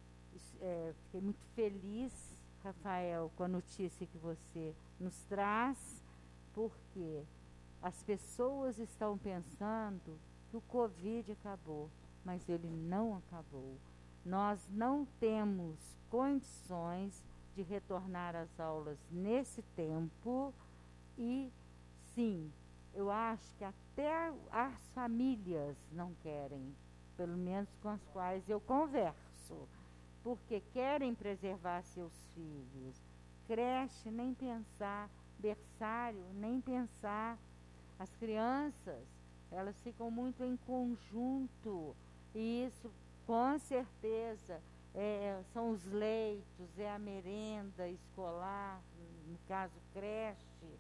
é, fiquei muito feliz, Rafael, com a notícia que você nos traz, porque as pessoas estão pensando que o Covid acabou, mas ele não acabou. Nós não temos condições de retornar às aulas nesse tempo e, sim, eu acho que até as famílias não querem, pelo menos com as quais eu converso, porque querem preservar seus filhos. Creche, nem pensar, berçário, nem pensar. As crianças, elas ficam muito em conjunto e isso, com certeza, é, são os leitos, é a merenda escolar, no caso creche,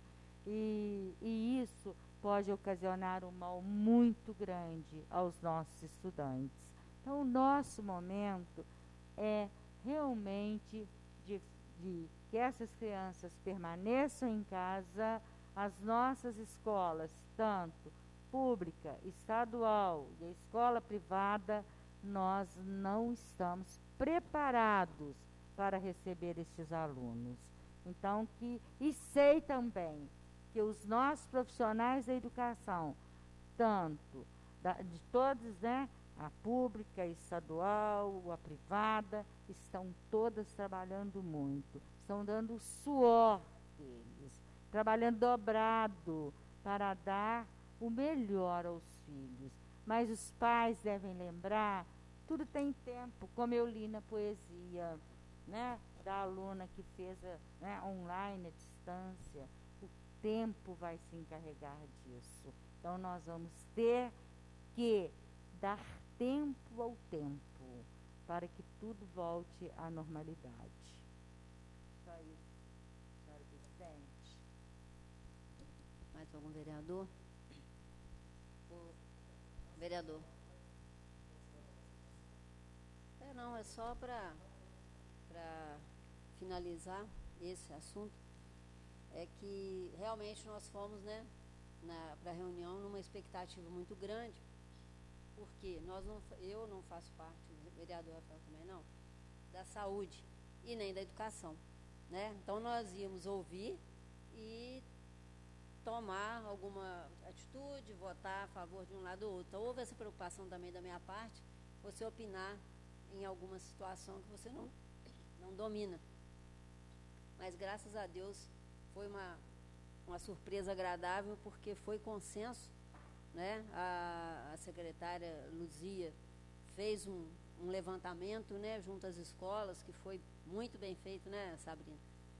e, e isso pode ocasionar um mal muito grande aos nossos estudantes. Então, o nosso momento é realmente de, de que essas crianças permaneçam em casa, as nossas escolas, tanto pública, estadual e a escola privada, nós não estamos preparados para receber estes alunos. Então, que, e sei também que os nossos profissionais da educação, tanto da, de todos, né, a pública, a estadual, a privada, estão todas trabalhando muito, estão dando o suor deles, trabalhando dobrado para dar o melhor aos filhos. Mas os pais devem lembrar, tudo tem tempo, como eu li na poesia, né, da aluna que fez a, né, online, à distância, o tempo vai se encarregar disso. Então, nós vamos ter que dar tempo ao tempo, para que tudo volte à normalidade. Só isso, senhora presidente. Mais algum vereador? O vereador. É, não, é só para para finalizar esse assunto, é que realmente nós fomos, né, para a reunião numa expectativa muito grande, porque nós não, eu não faço parte, o vereador Rafael também não, da saúde e nem da educação, né? Então nós íamos ouvir e tomar alguma atitude, votar a favor de um lado ou outro. Então houve essa preocupação também da minha parte, você opinar em alguma situação que você não, não domina. Mas graças a Deus foi uma, uma surpresa agradável, porque foi consenso, né? A, a secretária Luzia fez um, um levantamento, né, junto às escolas, que foi muito bem feito, né, Sabrina?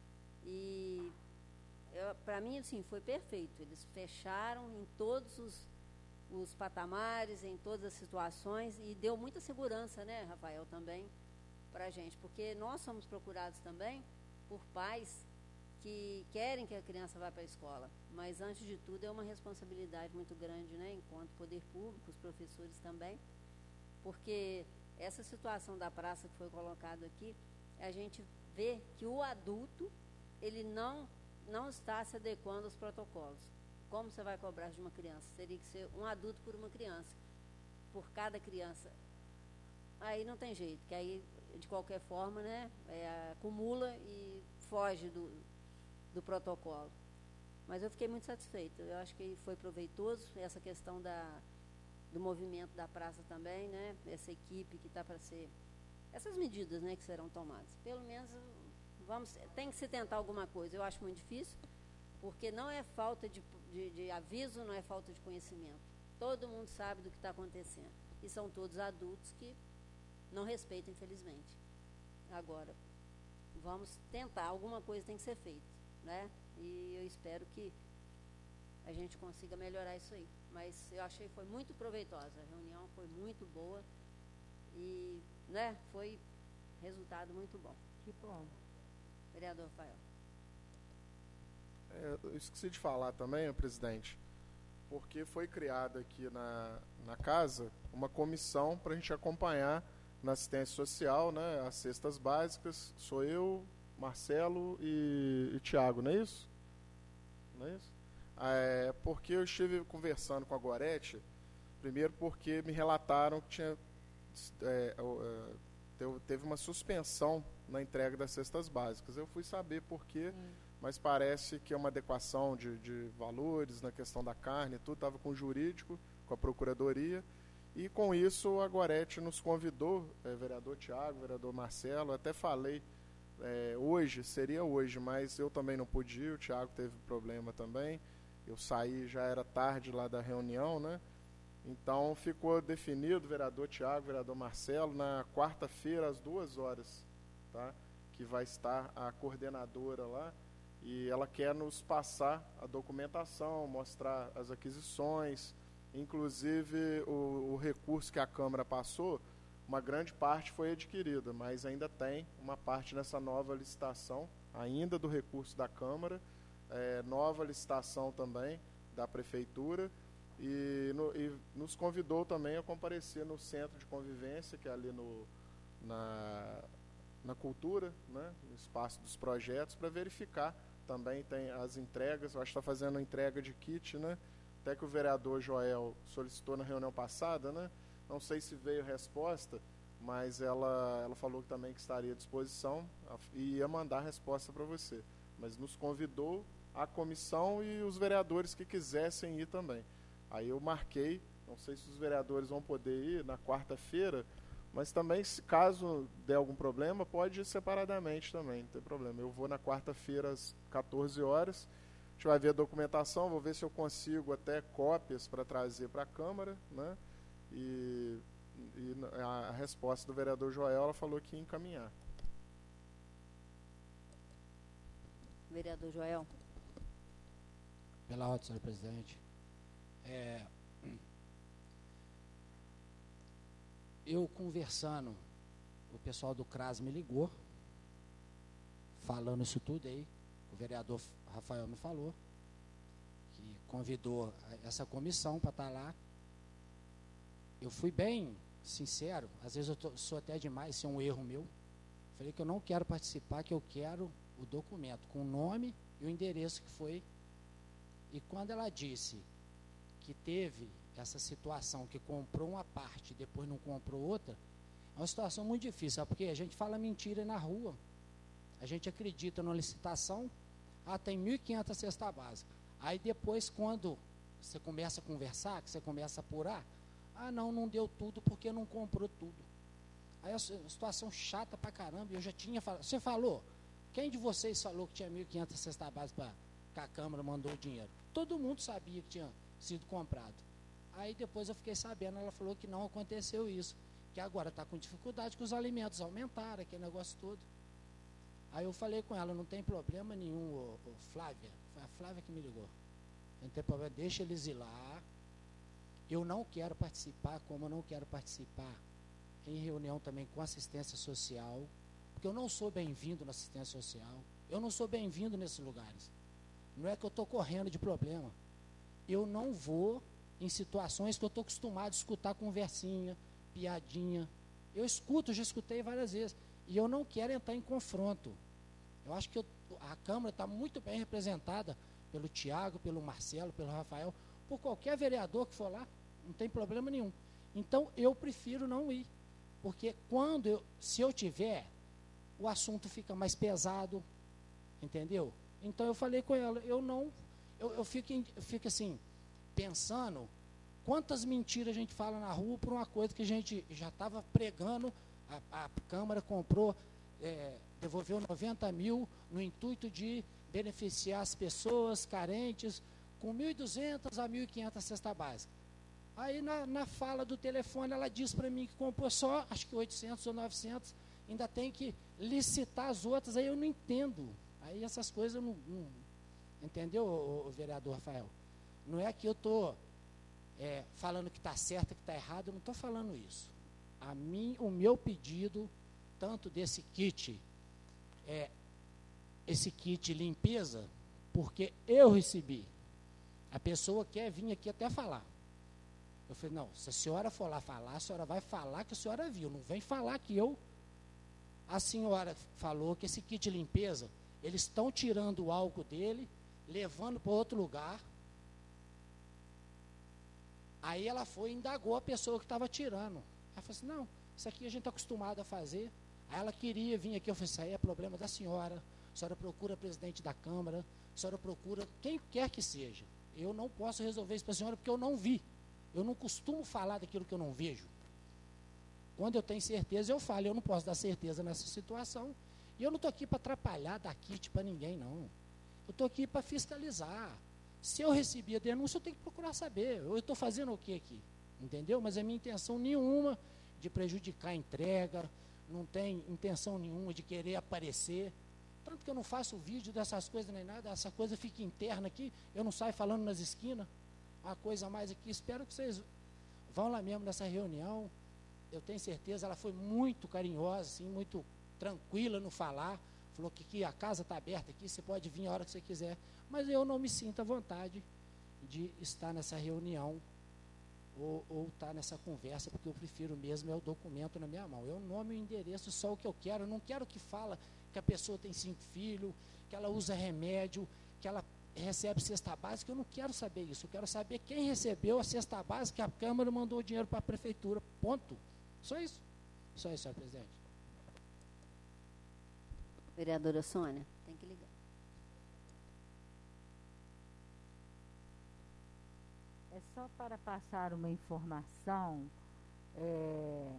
E para mim, assim, foi perfeito. Eles fecharam em todos os, os patamares, em todas as situações, e deu muita segurança, né, Rafael, também, para a gente, porque nós somos procurados também por pais que querem que a criança vá para a escola, mas antes de tudo é uma responsabilidade muito grande, né, enquanto poder público, os professores também, porque essa situação da praça que foi colocada aqui, a gente vê que o adulto, ele não, não está se adequando aos protocolos. Como você vai cobrar de uma criança? Teria que ser um adulto por uma criança, por cada criança. Aí não tem jeito, que aí, de qualquer forma, né, é, acumula e foge do, do protocolo. Mas eu fiquei muito satisfeita. Eu acho que foi proveitoso essa questão da, do movimento da praça também, né, essa equipe que está para ser, essas medidas, né, que serão tomadas. Pelo menos vamos, tem que se tentar alguma coisa. Eu acho muito difícil, porque não é falta de, de, de aviso, não é falta de conhecimento. Todo mundo sabe do que está acontecendo. E são todos adultos que não respeitam, infelizmente. Agora, vamos tentar, alguma coisa tem que ser feita, né? E eu espero que a gente consiga melhorar isso aí. Mas eu achei que foi muito proveitosa, a reunião foi muito boa e, né, foi resultado muito bom. Que bom. Vereador Rafael. É, eu esqueci de falar também, presidente, porque foi criada aqui na, na casa uma comissão para a gente acompanhar na assistência social, né, as cestas básicas. Sou eu, Marcelo e, e Tiago, não é isso? Não é isso? É, porque eu estive conversando com a Gorete, primeiro porque me relataram que tinha, é, é, teve uma suspensão na entrega das cestas básicas. Eu fui saber por quê, hum. mas parece que é uma adequação de, de valores na questão da carne, tudo estava com o jurídico, com a procuradoria, e com isso a Gorete nos convidou, é, vereador Tiago, vereador Marcelo, até falei, é, hoje, seria hoje, mas eu também não pude ir, o Tiago teve problema também, eu saí, já era tarde lá da reunião, né? Então ficou definido, vereador Tiago, vereador Marcelo, na quarta-feira às duas horas, tá? Que vai estar a coordenadora lá, e ela quer nos passar a documentação, mostrar as aquisições, inclusive o, o recurso que a Câmara passou, uma grande parte foi adquirida, mas ainda tem uma parte nessa nova licitação, ainda do recurso da Câmara, é, nova licitação também da Prefeitura, e, no, e nos convidou também a comparecer no Centro de Convivência, que é ali no, na, na Cultura, né, no espaço dos projetos, para verificar também tem as entregas. Eu acho que está fazendo entrega de kit, né? Até que o vereador Joel solicitou na reunião passada, né? Não sei se veio resposta, mas ela, ela falou também que estaria à disposição e ia mandar a resposta para você. Mas nos convidou a comissão e os vereadores que quisessem ir também. Aí eu marquei, não sei se os vereadores vão poder ir na quarta-feira, mas também, se caso der algum problema, pode ir separadamente também, não tem problema. Eu vou na quarta-feira às quatorze horas, a gente vai ver a documentação, vou ver se eu consigo até cópias para trazer para a Câmara, né? E, e a, a resposta do vereador Joel, ela falou que ia encaminhar. Vereador Joel. Pela ordem, senhor presidente. É, eu conversando, o pessoal do CRAS me ligou, falando isso tudo aí, o vereador Rafael me falou, que convidou essa comissão para estar lá. Eu fui bem sincero, às vezes eu tô, sou até demais, isso é um erro meu. Falei que eu não quero participar, que eu quero o documento com o nome e o endereço que foi. E quando ela disse que teve essa situação que comprou uma parte e depois não comprou outra, é uma situação muito difícil, sabe? Porque a gente fala mentira na rua, a gente acredita numa licitação, ah, tem mil e quinhentas cestas básicas. Aí depois, quando você começa a conversar, que você começa a apurar, ah, não, não deu tudo porque não comprou tudo. Aí é uma situação chata pra caramba, eu já tinha falado, você falou, quem de vocês falou que tinha mil e quinhentas cestas básicas para a Câmara mandou o dinheiro? Todo mundo sabia que tinha sido comprado. Aí depois eu fiquei sabendo, ela falou que não aconteceu isso, que agora está com dificuldade, que os alimentos aumentaram, aquele negócio todo. Aí eu falei com ela, não tem problema nenhum, ô, ô, Flávia, foi a Flávia que me ligou, não tem problema, deixa eles ir lá, eu não quero participar, como eu não quero participar em reunião também com assistência social, porque eu não sou bem-vindo na assistência social, eu não sou bem-vindo nesses lugares, não é que eu estou correndo de problema, eu não vou em situações que eu estou acostumado a escutar conversinha, piadinha, eu escuto, já escutei várias vezes, e eu não quero entrar em confronto. Eu acho que eu, a Câmara está muito bem representada pelo Tiago, pelo Marcelo, pelo Rafael, por qualquer vereador que for lá, não tem problema nenhum. Então, eu prefiro não ir, porque quando eu, se eu tiver, o assunto fica mais pesado, entendeu? Então, eu falei com ela, eu não, eu, eu, fico, eu fico assim, pensando quantas mentiras a gente fala na rua por uma coisa que a gente já estava pregando. A, a Câmara comprou, é, devolveu noventa mil no intuito de beneficiar as pessoas carentes com mil e duzentas a mil e quinhentas cestas básicas. Aí na, na fala do telefone ela disse para mim que comprou só, acho que oitocentos ou novecentos, ainda tem que licitar as outras, aí eu não entendo. Aí essas coisas eu não, não entendeu, o, o vereador Rafael? Não é que eu estou é, falando que está certo, que está errado, eu não estou falando isso. A mim, o meu pedido, tanto desse kit, é, esse kit limpeza, porque eu recebi. A pessoa quer vir aqui até falar. Eu falei, não, se a senhora for lá falar, a senhora vai falar que a senhora viu, não vem falar que eu. A senhora falou que esse kit limpeza, eles estão tirando o álcool dele, levando para outro lugar. Aí ela foi e indagou a pessoa que estava tirando. Ela falou assim, não, isso aqui a gente está acostumado a fazer. Aí ela queria vir aqui, eu falei, isso aí é problema da senhora, a senhora procura o presidente da Câmara, a senhora procura quem quer que seja. Eu não posso resolver isso para a senhora porque eu não vi. Eu não costumo falar daquilo que eu não vejo. Quando eu tenho certeza, eu falo, eu não posso dar certeza nessa situação. E eu não estou aqui para atrapalhar, dar kit para ninguém, não. Eu estou aqui para fiscalizar. Se eu recebi a denúncia, eu tenho que procurar saber. Eu estou fazendo o que aqui? Entendeu? Mas a minha intenção nenhuma de prejudicar a entrega, não tem intenção nenhuma de querer aparecer. Tanto que eu não faço vídeo dessas coisas nem nada, essa coisa fica interna aqui, eu não saio falando nas esquinas. Uma coisa mais aqui, espero que vocês vão lá mesmo nessa reunião. Eu tenho certeza, ela foi muito carinhosa, assim, muito tranquila no falar. Falou que, que a casa está aberta aqui, você pode vir a hora que você quiser. Mas eu não me sinto à vontade de estar nessa reunião ou, ou estar nessa conversa, porque eu prefiro mesmo é o documento na minha mão. Eu nome e endereço só o que eu quero. Eu não quero que fala que a pessoa tem cinco filhos, que ela usa remédio, que ela recebe cesta básica. Eu não quero saber isso. Eu quero saber quem recebeu a cesta básica, que a Câmara mandou o dinheiro para a Prefeitura. Ponto. Só isso. Só isso, senhor presidente. Vereadora Sônia, tem que ligar. É só para passar uma informação, é,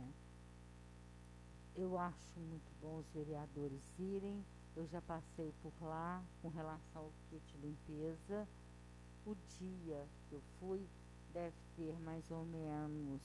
eu acho muito bom os vereadores irem, eu já passei por lá com relação ao kit limpeza, o dia que eu fui deve ter mais ou menos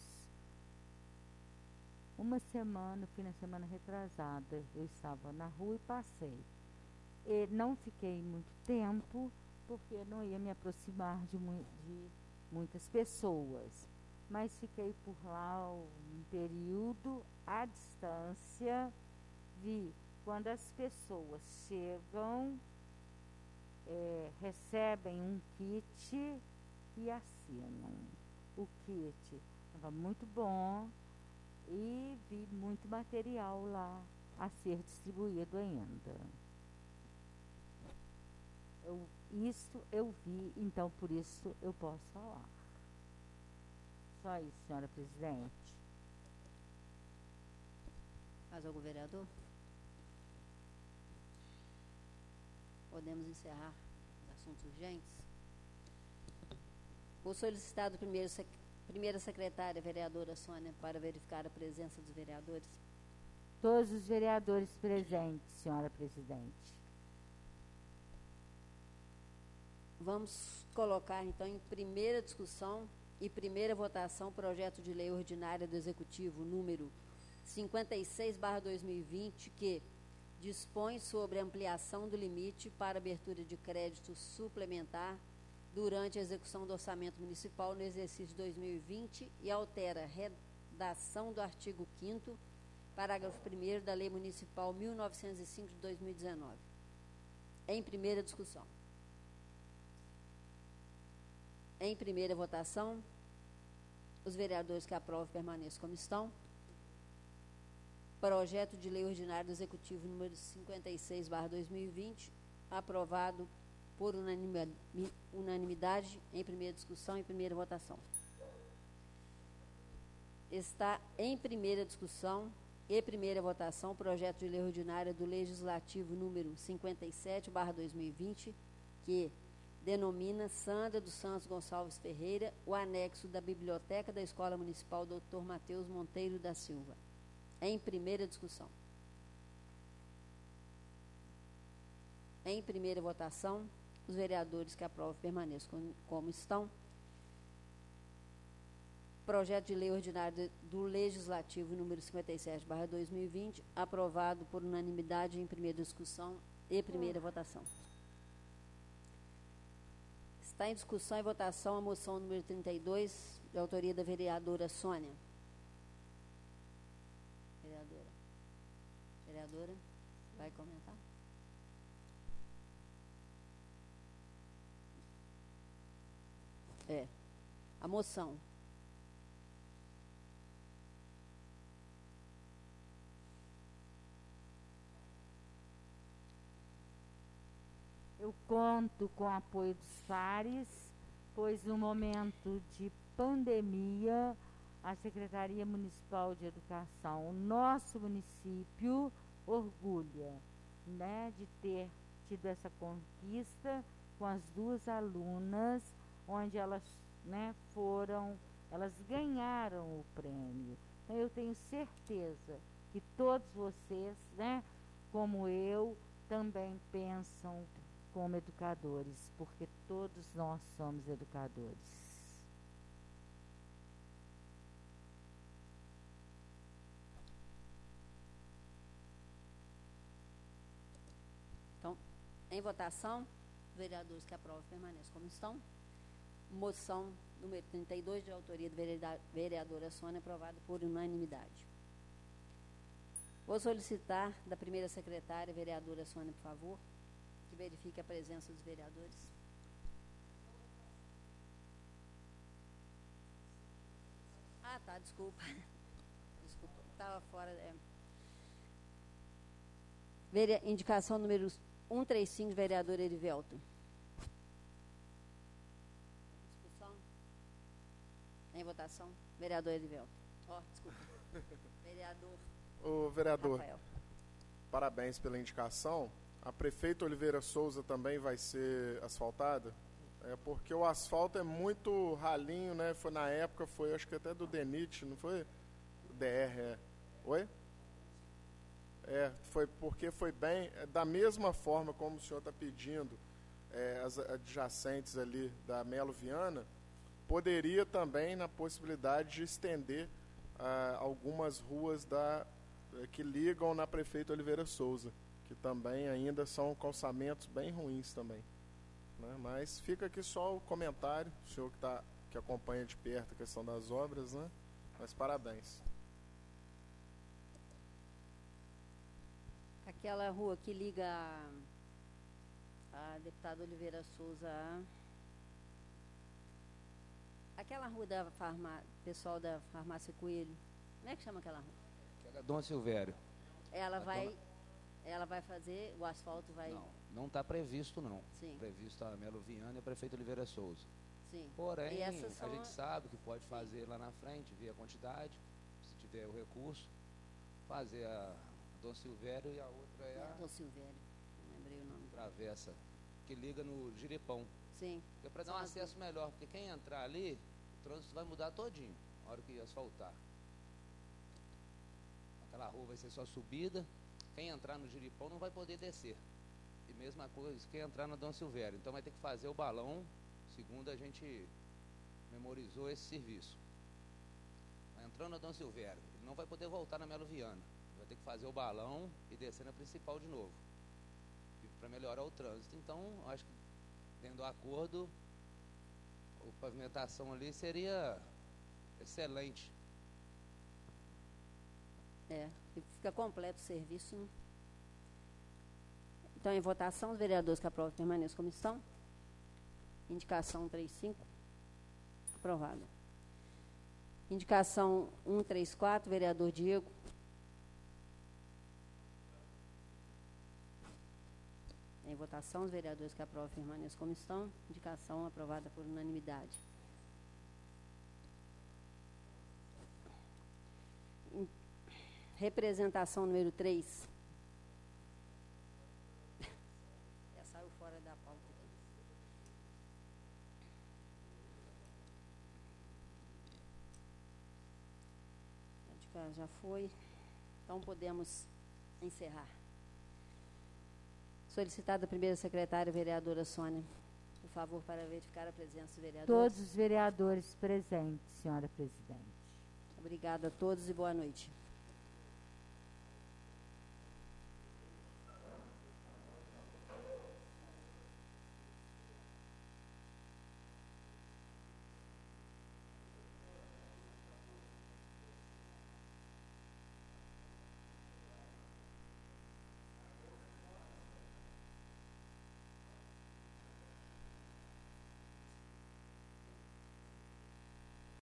uma semana, fui na semana retrasada, eu estava na rua e passei. E não fiquei muito tempo, porque não ia me aproximar de, de muitas pessoas, mas fiquei por lá um período à distância, vi quando as pessoas chegam, é, recebem um kit e assinam. O kit estava muito bom e vi muito material lá a ser distribuído ainda. Eu, isso eu vi, então por isso eu posso falar. Só isso, senhora presidente. Mais algum vereador? Podemos encerrar os assuntos urgentes? Vou solicitar do primeiro, sec, primeira secretária, vereadora Sônia, para verificar a presença dos vereadores. Todos os vereadores presentes, senhora presidente. Vamos colocar, então, em primeira discussão e primeira votação, projeto de lei ordinária do Executivo, número cinquenta e seis barra dois mil e vinte, que dispõe sobre ampliação do limite para abertura de crédito suplementar durante a execução do orçamento municipal no exercício dois mil e vinte e altera a redação do artigo quinto, parágrafo primeiro da Lei Municipal mil novecentos e cinco de dois mil e dezenove. Em primeira discussão. Em primeira votação, os vereadores que aprovam permaneçam como estão. Projeto de lei ordinário do Executivo número cinquenta e seis barra dois mil e vinte, aprovado por unanimidade em primeira discussão e primeira votação. Está em primeira discussão e primeira votação o projeto de lei ordinária do Legislativo número cinquenta e sete barra dois mil e vinte, que denomina Sandra dos Santos Gonçalves Ferreira, o anexo da Biblioteca da Escola Municipal doutor Mateus Monteiro da Silva. Em primeira discussão. Em primeira votação, os vereadores que aprovam permaneçam como, como estão. Projeto de lei ordinário do Legislativo número cinquenta e sete barra dois mil e vinte, aprovado por unanimidade em primeira discussão e primeira votação. Está em discussão e votação a moção número trinta e dois, de autoria da vereadora Sônia. Vereadora. Vereadora, vai comentar? É. A moção. Eu conto com o apoio dos pares, pois no momento de pandemia, a Secretaria Municipal de Educação, o nosso município, orgulha, né, de ter tido essa conquista com as duas alunas, onde elas, né, foram, elas ganharam o prêmio. Então, eu tenho certeza que todos vocês, né, como eu, também pensam como educadores, porque todos nós somos educadores. Então, em votação, os vereadores que aprovam permanecem como estão. Moção número trinta e dois, de autoria da vereadora Sônia, aprovada por unanimidade. Vou solicitar da primeira secretária, vereadora Sônia, por favor, que verifique a presença dos vereadores. Ah, tá, desculpa. Desculpa, estava fora. É. Vere... Indicação número cento e trinta e cinco, vereador Erivelto. Discussão? Em votação? Vereador Erivelto. Ó, oh, desculpa. Vereador. Ô, vereador, Rafael. Parabéns pela indicação. A prefeita Oliveira Souza também vai ser asfaltada? É porque o asfalto é muito ralinho, né? Foi na época, foi acho que até do DENIT, não foi? D R, é. Oi? É, foi porque foi bem, é, da mesma forma como o senhor está pedindo, é, as adjacentes ali da Melo Viana, poderia também na possibilidade de estender ah, algumas ruas da, que ligam na prefeita Oliveira Souza, que também ainda são calçamentos bem ruins também. Né? Mas fica aqui só o comentário, o senhor que, tá, que acompanha de perto a questão das obras, né? Mas parabéns. Aquela rua que liga a, a deputada Oliveira Souza, a, aquela rua da farmácia, pessoal da farmácia Coelho, como é que chama aquela rua? Aquela Dom Silvério. Ela A vai, dona... ela vai fazer, o asfalto vai... Não, não está previsto não. Sim. Previsto a Melo Viana e a prefeita Oliveira Souza. Sim. Sim. Porém, E essas a são gente a- sabe que pode fazer lá na frente, ver a quantidade, se tiver o recurso, fazer a Dom Silvério e a outra é É, a Dom Silvério, não lembrei o nome. travessa, que liga no Giripão. Sim. É para dar São um as acesso melhor, porque quem entrar ali, o trânsito vai mudar todinho, na hora que asfaltar. Aquela rua vai ser só subida, quem entrar no Giripão não vai poder descer. E mesma coisa, quem entrar na Dom Silvério. Então vai ter que fazer o balão, segundo a gente memorizou esse serviço. Vai entrando na Dom Silvério, ele não vai poder voltar na Melo Viana. Vai ter que fazer o balão e descer na principal de novo. Para melhorar o trânsito. Então, acho que dentro do acordo, a pavimentação ali seria excelente. É, e fica completo o serviço, né? Então, em votação, os vereadores que aprovam permaneçam em comissão. Indicação trinta e cinco, aprovado. Indicação cento e trinta e quatro, vereador Diego. Em votação, os vereadores que aprovam permaneçam em comissão. Indicação aprovada por unanimidade. Em- Representação número três. Já saiu fora da pauta aqui. Acho que já foi. Então podemos encerrar. Solicitada a primeira secretária, vereadora Sônia. Por favor, para verificar a presença dos vereadores. Todos os vereadores presentes, senhora presidente. Obrigada a todos e boa noite.